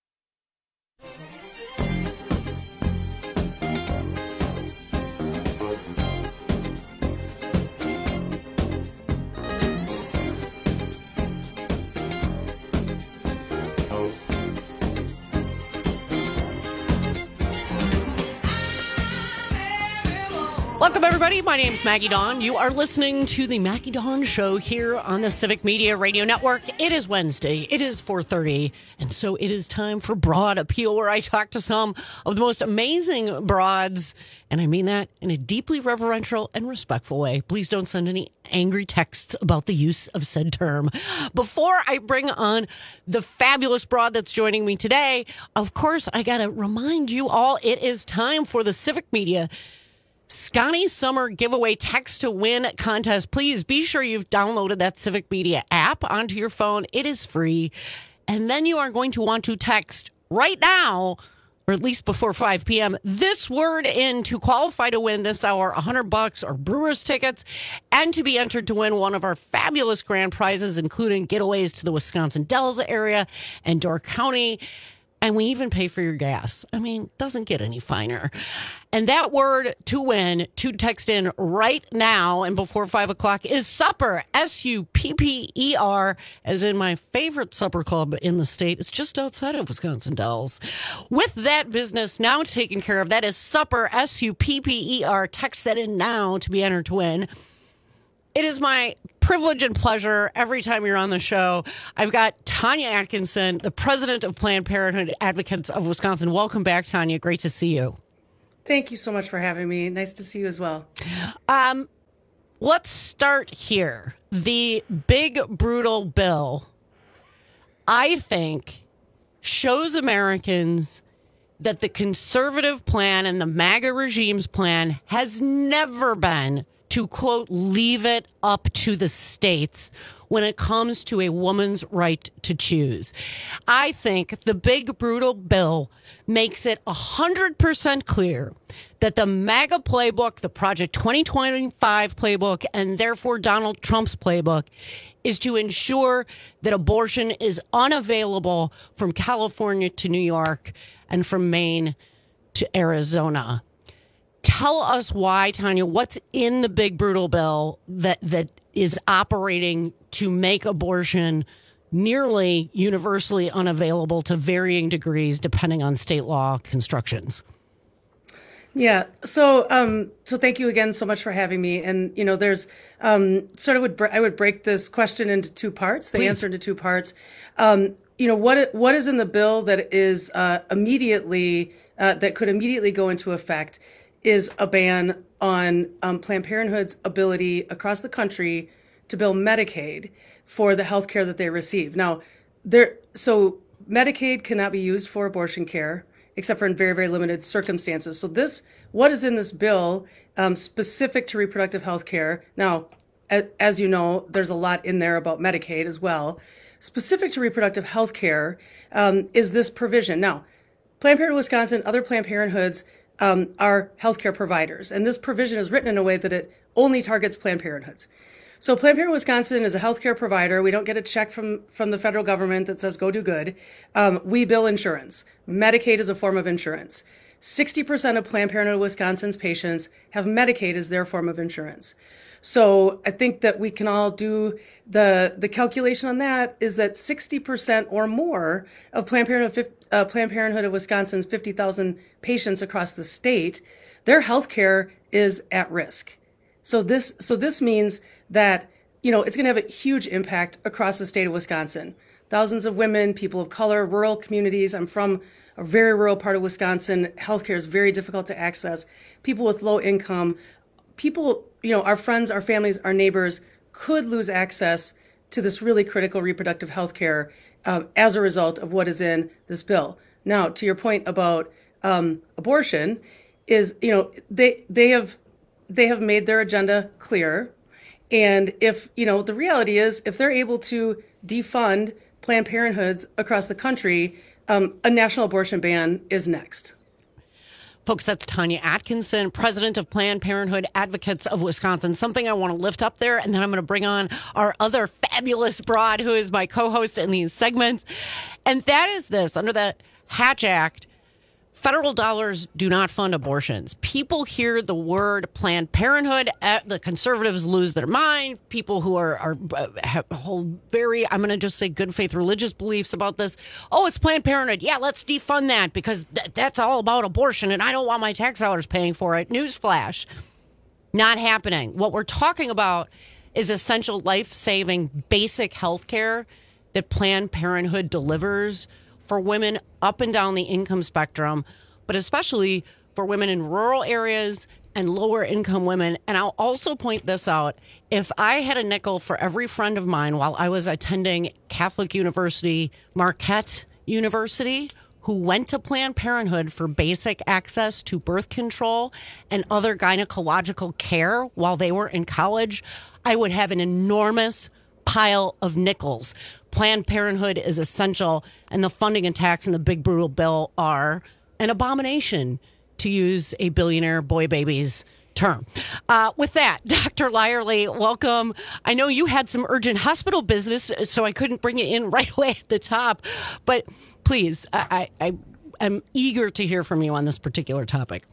[SPEAKER 15] Welcome, everybody. My name's Maggie Dawn. You are listening to the Maggie Dawn Show here on the Civic Media Radio Network. It is Wednesday. It is four thirty, and so it is time for Broad Appeal, where I talk to some of the most amazing broads, and I mean that in a deeply reverential and respectful way. Please don't send any angry texts about the use of said term. Before I bring on the fabulous broad that's joining me today, of course, I got to remind you all, it is time for the Civic Media Scotty Summer Giveaway Text to Win contest. Please be sure you've downloaded that Civic Media app onto your phone. It is free. And then you are going to want to text right now, or at least before five p.m., this word in to qualify to win this hour one hundred bucks or Brewers tickets, and to be entered to win one of our fabulous grand prizes, including getaways to the Wisconsin Dells area and Door County. And we even pay for your gas. I mean, doesn't get any finer. And that word to win, to text in right now and before five o'clock is supper, S U P P E R, as in my favorite supper club in the state. It's just outside of Wisconsin Dells. With that business now taken care of, that is supper, S U P P E R. Text that in now to be entered to win. It is my privilege and pleasure every time you're on the show. I've got Tanya Atkinson, the president of Planned Parenthood Advocates of Wisconsin. Welcome back, Tanya. Great to see you.
[SPEAKER 10] Thank you so much for having me. Nice to see you as well.
[SPEAKER 15] Um, let's start here. The big, brutal bill, I think, shows Americans that the conservative plan and the MAGA regime's plan has never been to, quote, leave it up to the states when it comes to a woman's right to choose. I think the big, brutal bill makes it one hundred percent clear that the MAGA playbook, the Project twenty twenty-five playbook, and therefore Donald Trump's playbook, is to ensure that abortion is unavailable from California to New York and from Maine to Arizona. Tell us why, Tanya, what's in the big, brutal bill that, that is operating to make abortion nearly universally unavailable to varying degrees depending on state law constructions?
[SPEAKER 10] Yeah. So, um, so thank you again so much for having me. And, you know, there's, um, sort of would, I would break this question into two parts, the Please. answer into two parts. Um, you know, what, what is in the bill that is, uh, immediately, uh, that could immediately go into effect is a ban on um, Planned Parenthood's ability across the country to bill Medicaid for the health care that they receive. Now, there, so Medicaid cannot be used for abortion care except for in very, very limited circumstances. So this, what is in this bill um, specific to reproductive health care? Now, a, as you know, there's a lot in there about Medicaid as well. Specific to reproductive health care um, is this provision. Now, Planned Parenthood Wisconsin, other Planned Parenthoods, Um, are healthcare providers. And this provision is written in a way that it only targets Planned Parenthoods. So Planned Parenthood Wisconsin is a healthcare provider. We don't get a check from, from the federal government that says go do good. Um, we bill insurance. Medicaid is a form of insurance. sixty percent of Planned Parenthood Wisconsin's patients have Medicaid as their form of insurance. So I think that we can all do the the calculation on that is that sixty percent or more of Planned Parenthood, uh, Planned Parenthood of Wisconsin's fifty thousand patients across the state, their health care is at risk. So this so this means that, you know, it's going to have a huge impact across the state of Wisconsin. Thousands of women, people of color, rural communities. I'm from a very rural part of Wisconsin. Healthcare is very difficult to access. People with low income, people, you know, our friends, our families, our neighbors could lose access to this really critical reproductive health care um, as a result of what is in this bill. Now, to your point about um, abortion, is, you know, they they have they have made their agenda clear. And if, you know, the reality is if they're able to defund Planned Parenthoods across the country, um, a national abortion ban is next.
[SPEAKER 15] Folks, that's Tanya Atkinson, president of Planned Parenthood Advocates of Wisconsin. Something I want to lift up there, and then I'm going to bring on our other fabulous broad, who is my co-host in these segments. And that is this: under the Hatch Act, federal dollars do not fund abortions. People hear the word Planned Parenthood, the conservatives lose their mind. People who are, are have hold very, I'm going to just say good faith religious beliefs about this. Oh, it's Planned Parenthood. Yeah, let's defund that because th- that's all about abortion and I don't want my tax dollars paying for it. Newsflash. Not happening. What we're talking about is essential life-saving basic health care that Planned Parenthood delivers for women up and down the income spectrum, but especially for women in rural areas and lower income women. And I'll also point this out. If I had a nickel for every friend of mine while I was attending Catholic University, Marquette University, who went to Planned Parenthood for basic access to birth control and other gynecological care while they were in college, I would have an enormous pile of nickels. Planned Parenthood is essential, and the funding and tax in the big brutal bill are an abomination, to use a billionaire boy baby's term. Uh, with that, Doctor Lyerly, welcome. I know you had some urgent hospital business, so I couldn't bring you in right away at the top, but please, I, I, I'm eager to hear from you on this particular topic.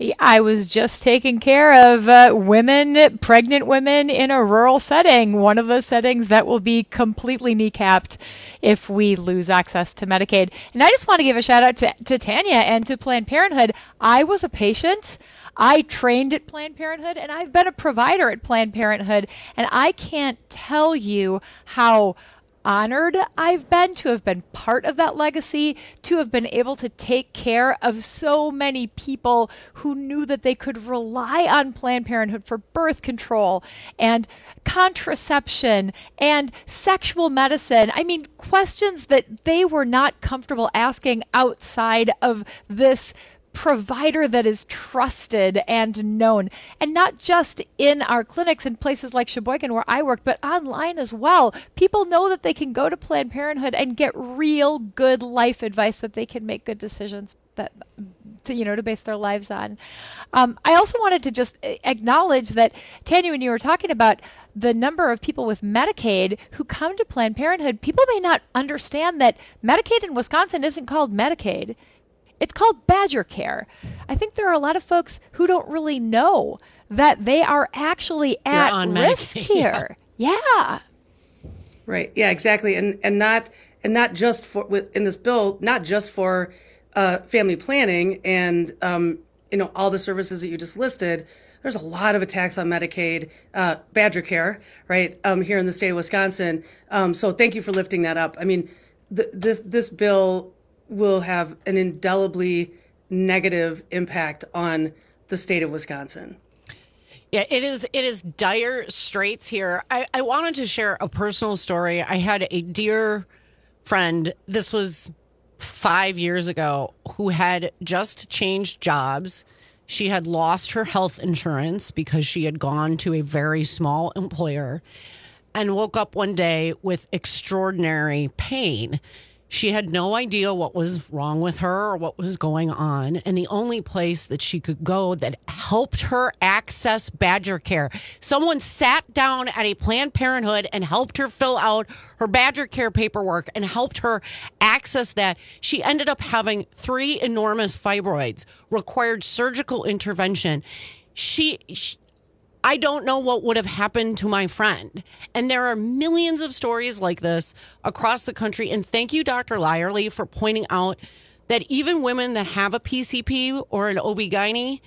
[SPEAKER 11] I was just taking care of uh, women, pregnant women in a rural setting, one of those settings that will be completely kneecapped if we lose access to Medicaid. And I just want to give a shout out to, to Tanya and to Planned Parenthood. I was a patient. I trained at Planned Parenthood, and I've been a provider at Planned Parenthood. And I can't tell you how honored I've been to have been part of that legacy, to have been able to take care of so many people who knew that they could rely on Planned Parenthood for birth control and contraception and sexual medicine. I mean, questions that they were not comfortable asking outside of this provider that is trusted and known, and not just in our clinics in places like Sheboygan where I work, but online as well. People know that they can go to Planned Parenthood and get real good life advice that they can make good decisions that to, you know, to base their lives on. Um, I also wanted to just acknowledge that, Tanya, when you were talking about the number of people with Medicaid who come to Planned Parenthood, people may not understand that Medicaid in Wisconsin isn't called Medicaid. It's called Badger Care. I think there are a lot of folks who don't really know that they are actually at risk here. Yeah. yeah.
[SPEAKER 10] Right. Yeah, exactly. And and not and not just for with, in this bill, not just for uh, family planning and um, you know, all the services that you just listed. There's a lot of attacks on Medicaid, uh, Badger Care, right, um, here in the state of Wisconsin. Um, so thank you for lifting that up. I mean, th- this this bill will have an indelibly negative impact on the state of Wisconsin.
[SPEAKER 15] Yeah, it is it is dire straits here. I, I wanted to share a personal story. I had a dear friend, this was five years ago, who had just changed jobs. She had lost her health insurance because she had gone to a very small employer and woke up one day with extraordinary pain. She had no idea what was wrong with her or what was going on. And the only place that she could go that helped her access Badger Care, someone sat down at a Planned Parenthood and helped her fill out her Badger Care paperwork and helped her access that. She ended up having three enormous fibroids, required surgical intervention. She... she I don't know what would have happened to my friend. And there are millions of stories like this across the country. And thank you, Doctor Lyerly, for pointing out that even women that have a P C P or an O B G Y N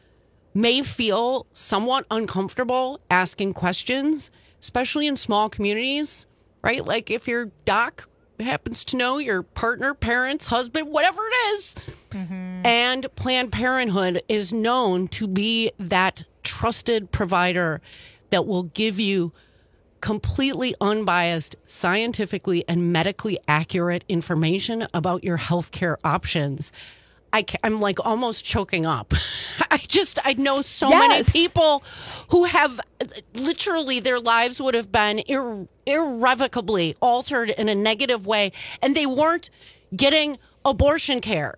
[SPEAKER 15] may feel somewhat uncomfortable asking questions, especially in small communities, right? Like if your doc happens to know your partner, parents, husband, whatever it is. Mm-hmm. And Planned Parenthood is known to be that trusted provider that will give you completely unbiased, scientifically and medically accurate information about your healthcare options. I can, I'm like almost choking up. I just, I know so yes. many people who have literally their lives would have been ir- irrevocably altered in a negative way, and they weren't getting abortion care.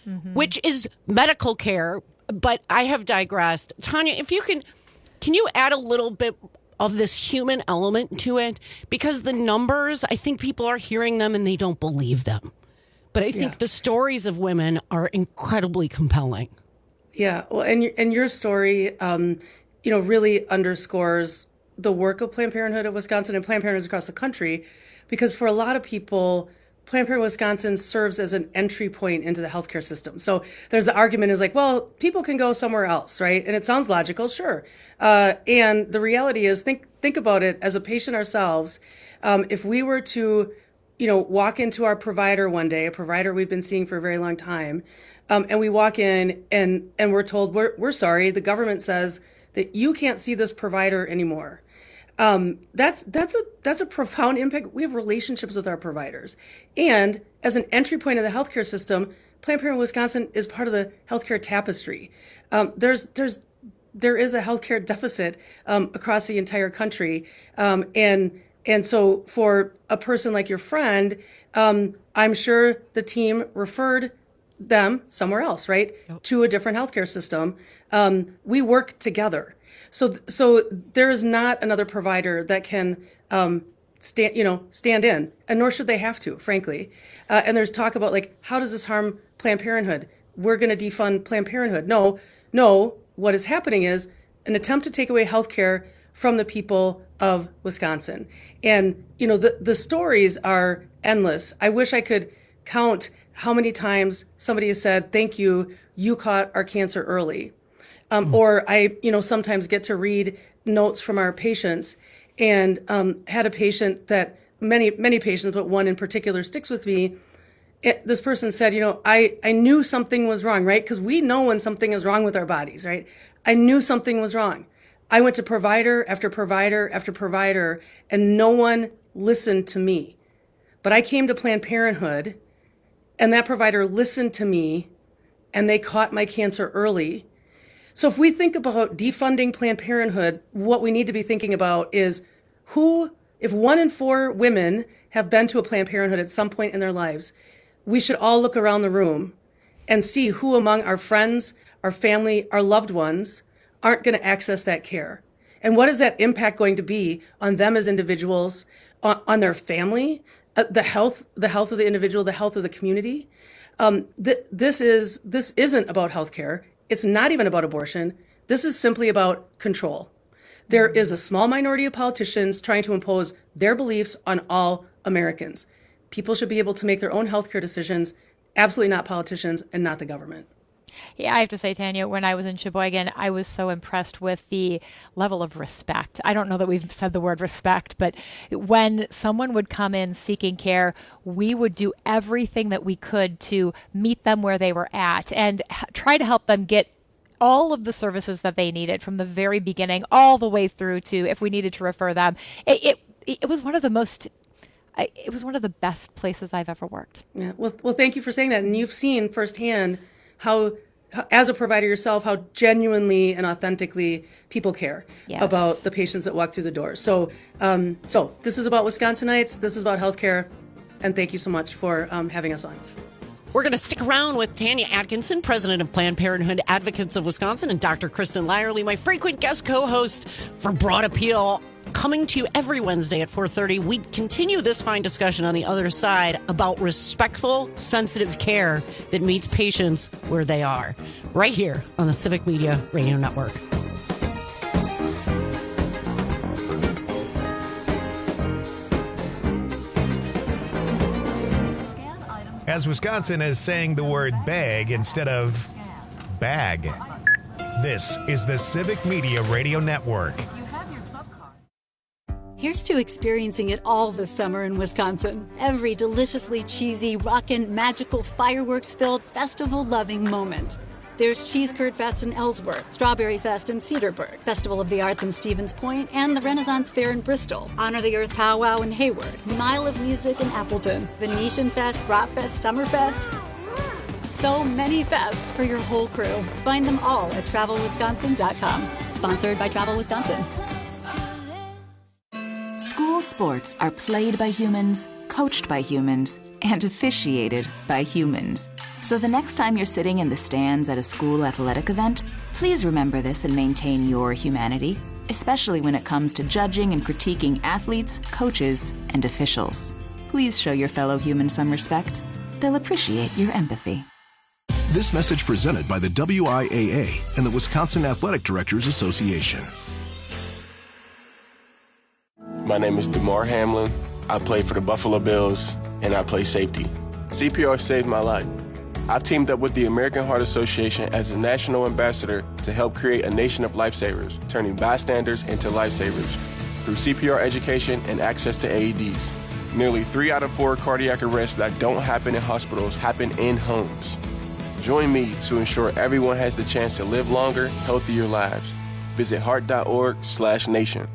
[SPEAKER 15] mm-hmm. which is medical care. But I have digressed. Tanya, if you can, can you add a little bit of this human element to it? Because the numbers, I think people are hearing them and they don't believe them. But I think yeah. the stories of women are incredibly compelling.
[SPEAKER 10] Yeah, well, and your, and your story, um, you know, really underscores the work of Planned Parenthood of Wisconsin and Planned Parenthood across the country, because for a lot of people, Planned Parenthood Wisconsin serves as an entry point into the healthcare system. So there's the argument is like, well, people can go somewhere else, right? And it sounds logical, sure. Uh, and the reality is, think think about it as a patient ourselves. Um, if we were to, you know, walk into our provider one day, a provider we've been seeing for a very long time, um, and we walk in and and we're told, we're we're sorry, the government says that you can't see this provider anymore. Um, that's that's a that's a profound impact. We have relationships with our providers, and as an entry point in the healthcare system, Planned Parenthood Wisconsin is part of the healthcare tapestry. Um, there's there's there is a healthcare deficit um, across the entire country, um, and and so for a person like your friend, um, I'm sure the team referred them somewhere else, right, yep. to a different healthcare system. Um, we work together. So, so there is not another provider that can um, stand, you know, stand in, and nor should they have to, frankly. Uh, and there's talk about like, how does this harm Planned Parenthood? We're going to defund Planned Parenthood. No, no. What is happening is an attempt to take away health care from the people of Wisconsin. And you know, the the stories are endless. I wish I could count how many times somebody has said, "Thank you, you caught our cancer early." Um, mm. Or I, you know, sometimes get to read notes from our patients, and um, had a patient that many, many patients, but one in particular sticks with me. It, this person said, you know, I, I knew something was wrong, right? Because we know when something is wrong with our bodies, right? I knew something was wrong. I went to provider after provider after provider, and no one listened to me. But I came to Planned Parenthood, and that provider listened to me, and they caught my cancer early. So if we think about defunding Planned Parenthood, what we need to be thinking about is who, if one in four women have been to a Planned Parenthood at some point in their lives, we should all look around the room and see who among our friends, our family, our loved ones aren't going to access that care. And what is that impact going to be on them as individuals, on, on their family, uh, the health, the health of the individual, the health of the community? Um, th- this is, this isn't about healthcare. It's not even about abortion. This is simply about control. There is a small minority of politicians trying to impose their beliefs on all Americans. People should be able to make their own healthcare decisions, absolutely not politicians and not the government.
[SPEAKER 11] Yeah, I have to say, Tanya, when I was in Sheboygan, I was so impressed with the level of respect. I don't know that we've said the word respect, but when someone would come in seeking care, we would do everything that we could to meet them where they were at and h- try to help them get all of the services that they needed from the very beginning, all the way through to if we needed to refer them. It, it, it was one of the most It was one of the best places I've ever worked.
[SPEAKER 10] Yeah. Well, well, thank you for saying that. And you've seen firsthand how, as a provider yourself, how genuinely and authentically people care yes. about the patients that walk through the doors. So, um, so this is about Wisconsinites. This is about healthcare. And thank you so much for um, having us on.
[SPEAKER 15] We're going to stick around with Tanya Atkinson, president of Planned Parenthood Advocates of Wisconsin, and Doctor Kristen Lyerly, my frequent guest co-host for Broad Appeal, coming to you every Wednesday at four thirty. We continue this fine discussion on the other side about respectful, sensitive care that meets patients where they are, right here on the Civic Media Radio Network.
[SPEAKER 1] As Wisconsin is saying the word bag instead of bag. This is the Civic Media Radio Network.
[SPEAKER 16] Here's to experiencing it all this summer in Wisconsin. Every deliciously cheesy, rockin', magical, fireworks-filled, festival-loving moment. There's Cheese Curd Fest in Ellsworth, Strawberry Fest in Cedarburg, Festival of the Arts in Stevens Point, and the Renaissance Fair in Bristol, Honor the Earth Powwow in Hayward, Mile of Music in Appleton, Venetian Fest, Bratfest, Summerfest. So many fests for your whole crew. Find them all at travel wisconsin dot com. Sponsored by Travel Wisconsin.
[SPEAKER 18] School sports are played by humans, coached by humans, and officiated by humans. So the next time you're sitting in the stands at a school athletic event, please remember this and maintain your humanity, especially when it comes to judging and critiquing athletes, coaches, and officials. Please show your fellow humans some respect. They'll appreciate your empathy.
[SPEAKER 19] This message presented by the W I A A and the Wisconsin Athletic Directors Association.
[SPEAKER 22] My name is DeMar Hamlin. I play for the Buffalo Bills, and I play safety. C P R saved my life. I've teamed up with the American Heart Association as a national ambassador to help create a nation of lifesavers, turning bystanders into lifesavers through C P R education and access to A E Ds. Nearly three out of four cardiac arrests that don't happen in hospitals happen in homes. Join me to ensure everyone has the chance to live longer, healthier lives. Visit heart.org slash nation.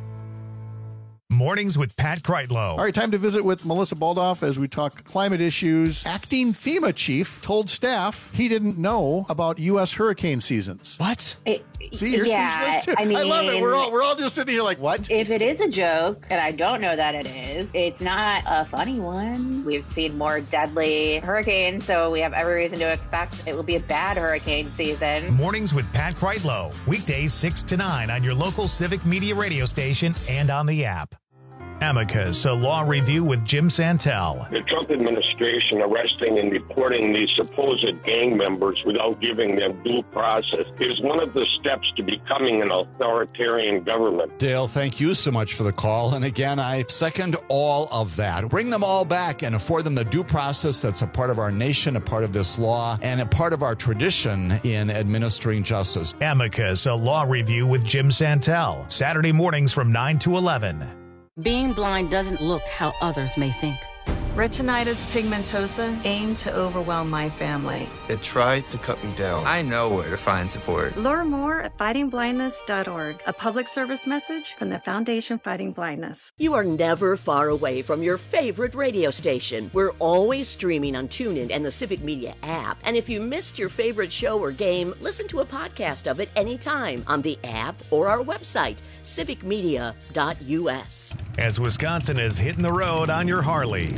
[SPEAKER 1] Mornings with Pat Kreitlow.
[SPEAKER 9] All right, time to visit with Melissa Baldoff as we talk climate issues. Acting FEMA chief told staff he didn't know about U S hurricane seasons.
[SPEAKER 1] What?
[SPEAKER 23] It,
[SPEAKER 9] See, you're
[SPEAKER 23] yeah,
[SPEAKER 9] speechless too.
[SPEAKER 23] I mean,
[SPEAKER 9] I love it. We're all we're all just sitting here like, what?
[SPEAKER 23] If it is a joke, and I don't know that it is, it's not a funny one. We've seen more deadly hurricanes, so we have every reason to expect it will be a bad hurricane season.
[SPEAKER 1] Mornings with Pat Kreitlow. Weekdays six to nine on your local Civic Media radio station and on the app. Amicus, a law review with Jim Santel.
[SPEAKER 24] The Trump administration arresting and deporting these supposed gang members without giving them due process is one of the steps to becoming an authoritarian government.
[SPEAKER 25] Dale, thank you so much for the call. And again, I second all of that. Bring them all back and afford them the due process that's a part of our nation, a part of this law, and a part of our tradition in administering justice.
[SPEAKER 1] Amicus, a law review with Jim Santel. Saturday mornings from nine to eleven.
[SPEAKER 26] Being blind doesn't look how others may think.
[SPEAKER 27] Retinitis pigmentosa aimed to overwhelm my family.
[SPEAKER 28] It tried to cut me down. I know where to find support.
[SPEAKER 29] Learn more at fighting blindness dot org, a public service message from the Foundation Fighting Blindness.
[SPEAKER 30] You are never far away from your favorite radio station. We're always streaming on TuneIn and the Civic Media app. And if you missed your favorite show or game, listen to a podcast of it anytime on the app or our website, civic media dot u s.
[SPEAKER 1] As Wisconsin is hitting the road on your Harley.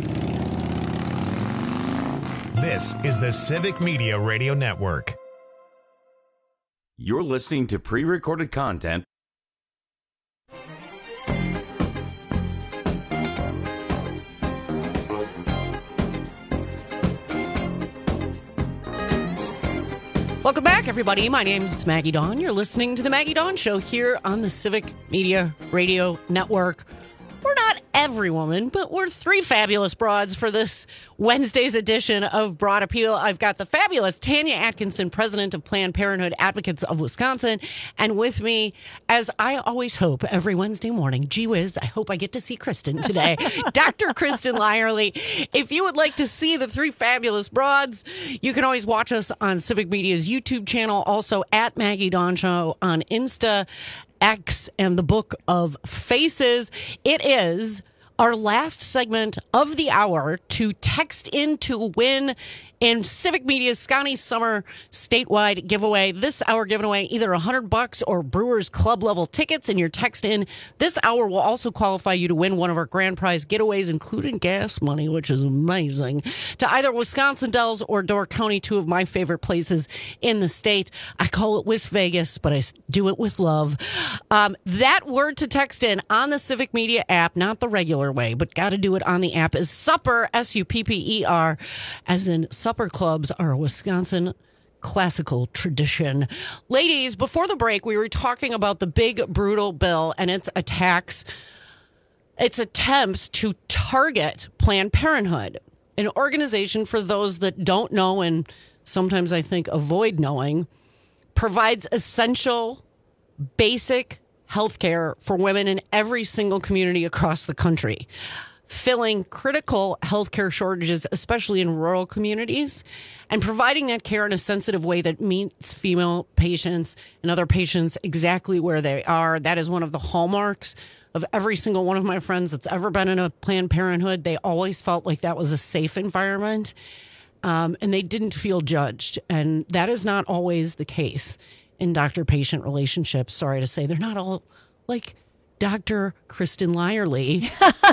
[SPEAKER 1] This is the Civic Media Radio Network.
[SPEAKER 17] You're listening to pre-recorded content.
[SPEAKER 15] Welcome back, everybody. My name is Maggie Dawn. You're listening to the Maggie Dawn Show here on the Civic Media Radio Network. We're not every woman, but we're three fabulous broads for this Wednesday's edition of Broad Appeal. I've got the fabulous Tanya Atkinson, president of Planned Parenthood Advocates of Wisconsin, and with me, as I always hope every Wednesday morning, gee whiz, I hope I get to see Kristen today, Doctor Kristen Lyerly. If you would like to see the three fabulous broads, you can always watch us on Civic Media's YouTube channel, also at Maggie Dawn Show on Insta, X, and the Book of Faces. It is our last segment of the hour to text in to win in Civic Media's Scotty Summer statewide giveaway. This hour giving away either one hundred bucks or Brewers Club level tickets, and your text in this hour will also qualify you to win one of our grand prize getaways, including gas money, which is amazing, to either Wisconsin Dells or Door County, two of my favorite places in the state. I call it West Vegas, but I do it with love. Um, that word to text in on the Civic Media app, not the regular way, but got to do it on the app, is supper, S U P P E R, as in supper clubs are a Wisconsin classical tradition. Ladies, before the break, we were talking about the big, brutal bill and its attacks, its attempts to target Planned Parenthood, an organization, for those that don't know and sometimes I think avoid knowing, provides essential, basic health care for women in every single community across the country, filling critical healthcare shortages, especially in rural communities, and providing that care in a sensitive way that meets female patients and other patients exactly where they are. That is one of the hallmarks of every single one of my friends that's ever been in a Planned Parenthood. They always felt like that was a safe environment, um, and they didn't feel judged. And that is not always the case in doctor-patient relationships. Sorry to say, they're not all like Doctor Kristen Lyerly,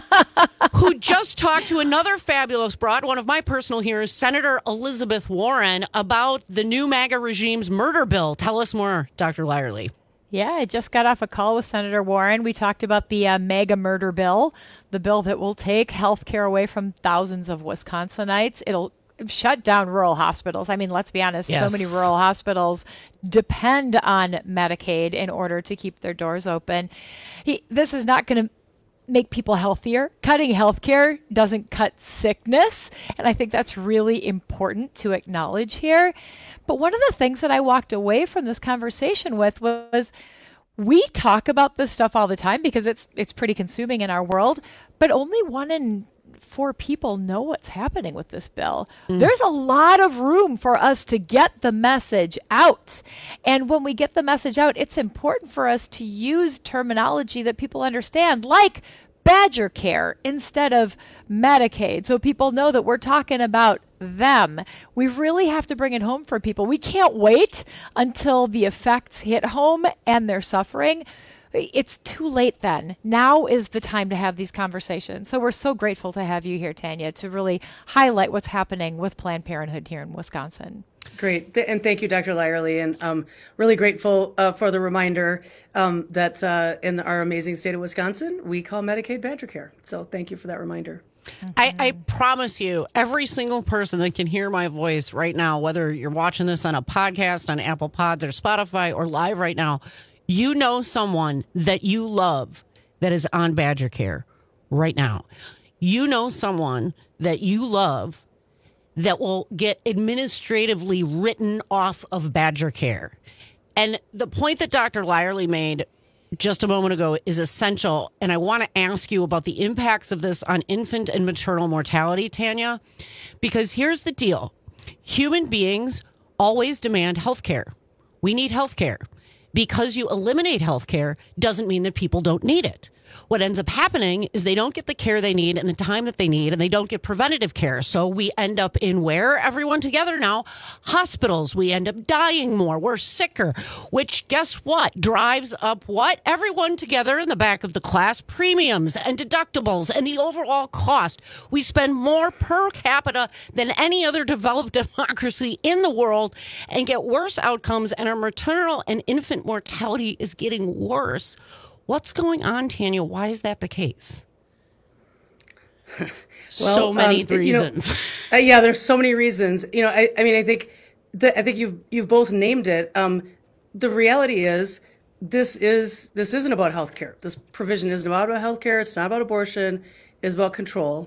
[SPEAKER 15] who just talked to another fabulous broad, one of my personal heroes, Senator Elizabeth Warren, about the new MAGA regime's murder bill. Tell us more, Doctor Lyerly.
[SPEAKER 11] Yeah, I just got off a call with Senator Warren. We talked about the uh, mega murder bill, the bill that will take health care away from thousands of Wisconsinites. It'll shut down rural hospitals. I mean, let's be honest,
[SPEAKER 15] Yes.
[SPEAKER 11] so many rural hospitals depend on Medicaid in order to keep their doors open. He, this is not going to make people healthier. Cutting healthcare doesn't cut sickness. And I think that's really important to acknowledge here. But one of the things that I walked away from this conversation with was we talk about this stuff all the time because it's it's pretty consuming in our world, but only one in four people know what's happening with this bill. Mm. There's a lot of room for us to get the message out. And when we get the message out, it's important for us to use terminology that people understand, like Badger Care instead of Medicaid, so people know that we're talking about them. We really have to bring it home for people. We can't wait until the effects hit home and they're suffering. It's too late then. Now is the time to have these conversations. So we're so grateful to have you here, Tanya, to really highlight what's happening with Planned Parenthood here in Wisconsin.
[SPEAKER 10] Great. Th- and thank you, Doctor Lyerly. And um, really grateful uh, for the reminder um, that uh, in our amazing state of Wisconsin, we call Medicaid Badger Care. So thank you for that reminder.
[SPEAKER 15] Mm-hmm. I, I promise you, every single person that can hear my voice right now, whether you're watching this on a podcast, on Apple Pods or Spotify or live right now, you know someone that you love that is on Badger Care right now. You know someone that you love that will get administratively written off of Badger Care. And the point that Doctor Lyerly made just a moment ago is essential. And I want to ask you about the impacts of this on infant and maternal mortality, Tanya, because here's the deal. Human beings always demand health care. We need health care. Because you eliminate health care doesn't mean that people don't need it. What ends up happening is they don't get the care they need and the time that they need, and they don't get preventative care. So we end up in where? Everyone together now, hospitals. We end up dying more. We're sicker, which guess what? Drives up what? Everyone together in the back of the class, premiums and deductibles and the overall cost. We spend more per capita than any other developed democracy in the world and get worse outcomes, and our maternal and infant mortality is getting worse. What's going on, Tanya? Why is that the case?
[SPEAKER 10] Well,
[SPEAKER 15] so many
[SPEAKER 10] um,
[SPEAKER 15] reasons.
[SPEAKER 10] You know, uh, yeah, there's so many reasons. You know, I, I mean, I think that I think you've you've both named it. Um, the reality is, this is this isn't about healthcare. This provision isn't about healthcare. It's not about abortion. It's about control.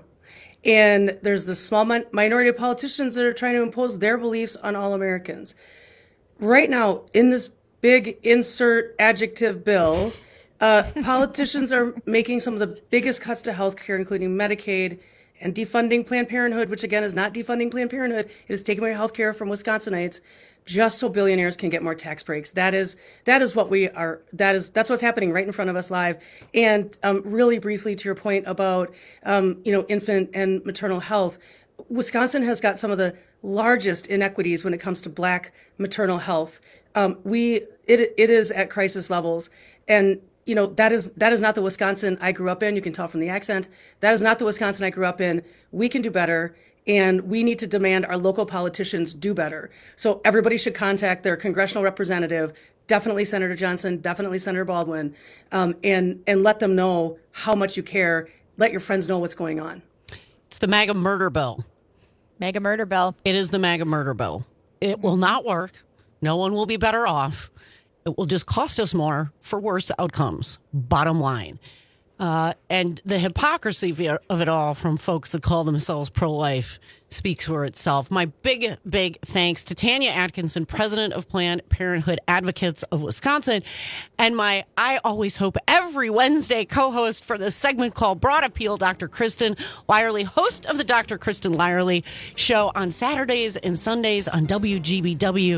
[SPEAKER 10] And there's this small min- minority of politicians that are trying to impose their beliefs on all Americans. Right now, in this big insert adjective bill, Uh, politicians are making some of the biggest cuts to health care, including Medicaid and defunding Planned Parenthood, which again is not defunding Planned Parenthood. It is taking away health care from Wisconsinites just so billionaires can get more tax breaks. That is, that is what we are, that is, that's what's happening right in front of us live. And, um, really briefly to your point about, um, you know, infant and maternal health, Wisconsin has got some of the largest inequities when it comes to Black maternal health. Um, we, it, it is at crisis levels. And, you know, that is that is not the Wisconsin I grew up in. You can tell from the accent. That is not the Wisconsin I grew up in. We can do better, and we need to demand our local politicians do better. So everybody should contact their congressional representative, definitely Senator Johnson, definitely Senator Baldwin, um, and and let them know how much you care. Let your friends know what's going on.
[SPEAKER 15] It's the MAGA murder bill.
[SPEAKER 11] MAGA murder bill.
[SPEAKER 15] It is the MAGA murder bill. It will not work. No one will be better off. It will just cost us more for worse outcomes, bottom line. Uh, and the hypocrisy of it all from folks that call themselves pro-life speaks for itself. My big, big thanks to Tanya Atkinson, president of Planned Parenthood Advocates of Wisconsin, and my I always hope every Wednesday co-host for this segment called Broad Appeal, Doctor Kristen Lyerly, host of the Doctor Kristen Lyerly Show on Saturdays and Sundays on W G B W.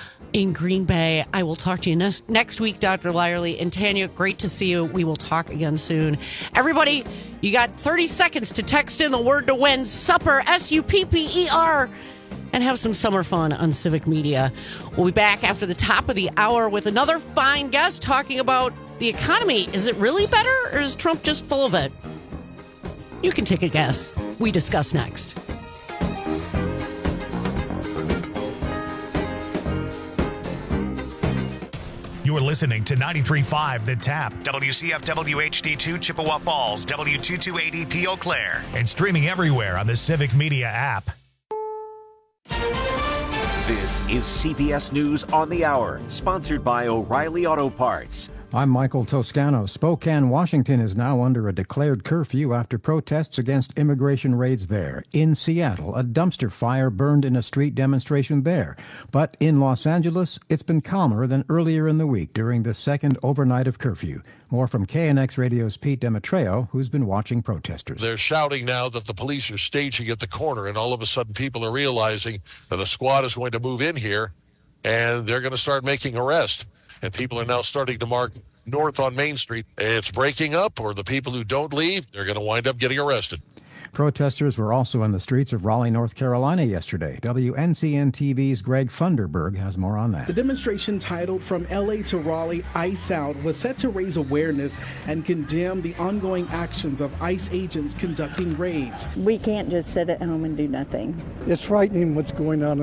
[SPEAKER 15] In Green Bay. I will talk to you next, next week, Doctor Lyerly. And Tanya, great to see you. We will talk again soon. Everybody, you got thirty seconds to text in the word to win, supper, S U P P E R, and have some summer fun on Civic Media. We'll be back after the top of the hour with another fine guest talking about The economy, is it really better, or is Trump just full of it? You can take a guess. We discuss next.
[SPEAKER 1] You're listening to ninety-three point five The Tap, W C F W H D two Chippewa Falls, W two two eight E P Eau Claire, and streaming everywhere on the Civic Media app.
[SPEAKER 2] This is C B S News on the Hour, sponsored by O'Reilly Auto Parts.
[SPEAKER 3] I'm Michael Toscano. Spokane, Washington is now under a declared curfew after protests against immigration raids there. In Seattle, a dumpster fire burned in a street demonstration there. But in Los Angeles, it's been calmer than earlier in the week during the second overnight of curfew. More from K N X Radio's Pete Demetreo, who's been watching protesters.
[SPEAKER 4] They're shouting now that the police are staging at the corner, and all of a sudden people are realizing that a squad is going to move in here, and they're going to start making arrests. And people are now starting to mark north on Main Street. It's breaking up, or the people who don't leave, they're going to wind up getting arrested.
[SPEAKER 3] Protesters were also in the streets of Raleigh, North Carolina yesterday. W N C N T V's Greg Funderburg has more on that.
[SPEAKER 5] The demonstration, titled From L A to Raleigh, ICE Out, was set to raise awareness and condemn the ongoing actions of ICE agents conducting raids.
[SPEAKER 6] We can't just sit at home and do nothing.
[SPEAKER 7] It's frightening what's going on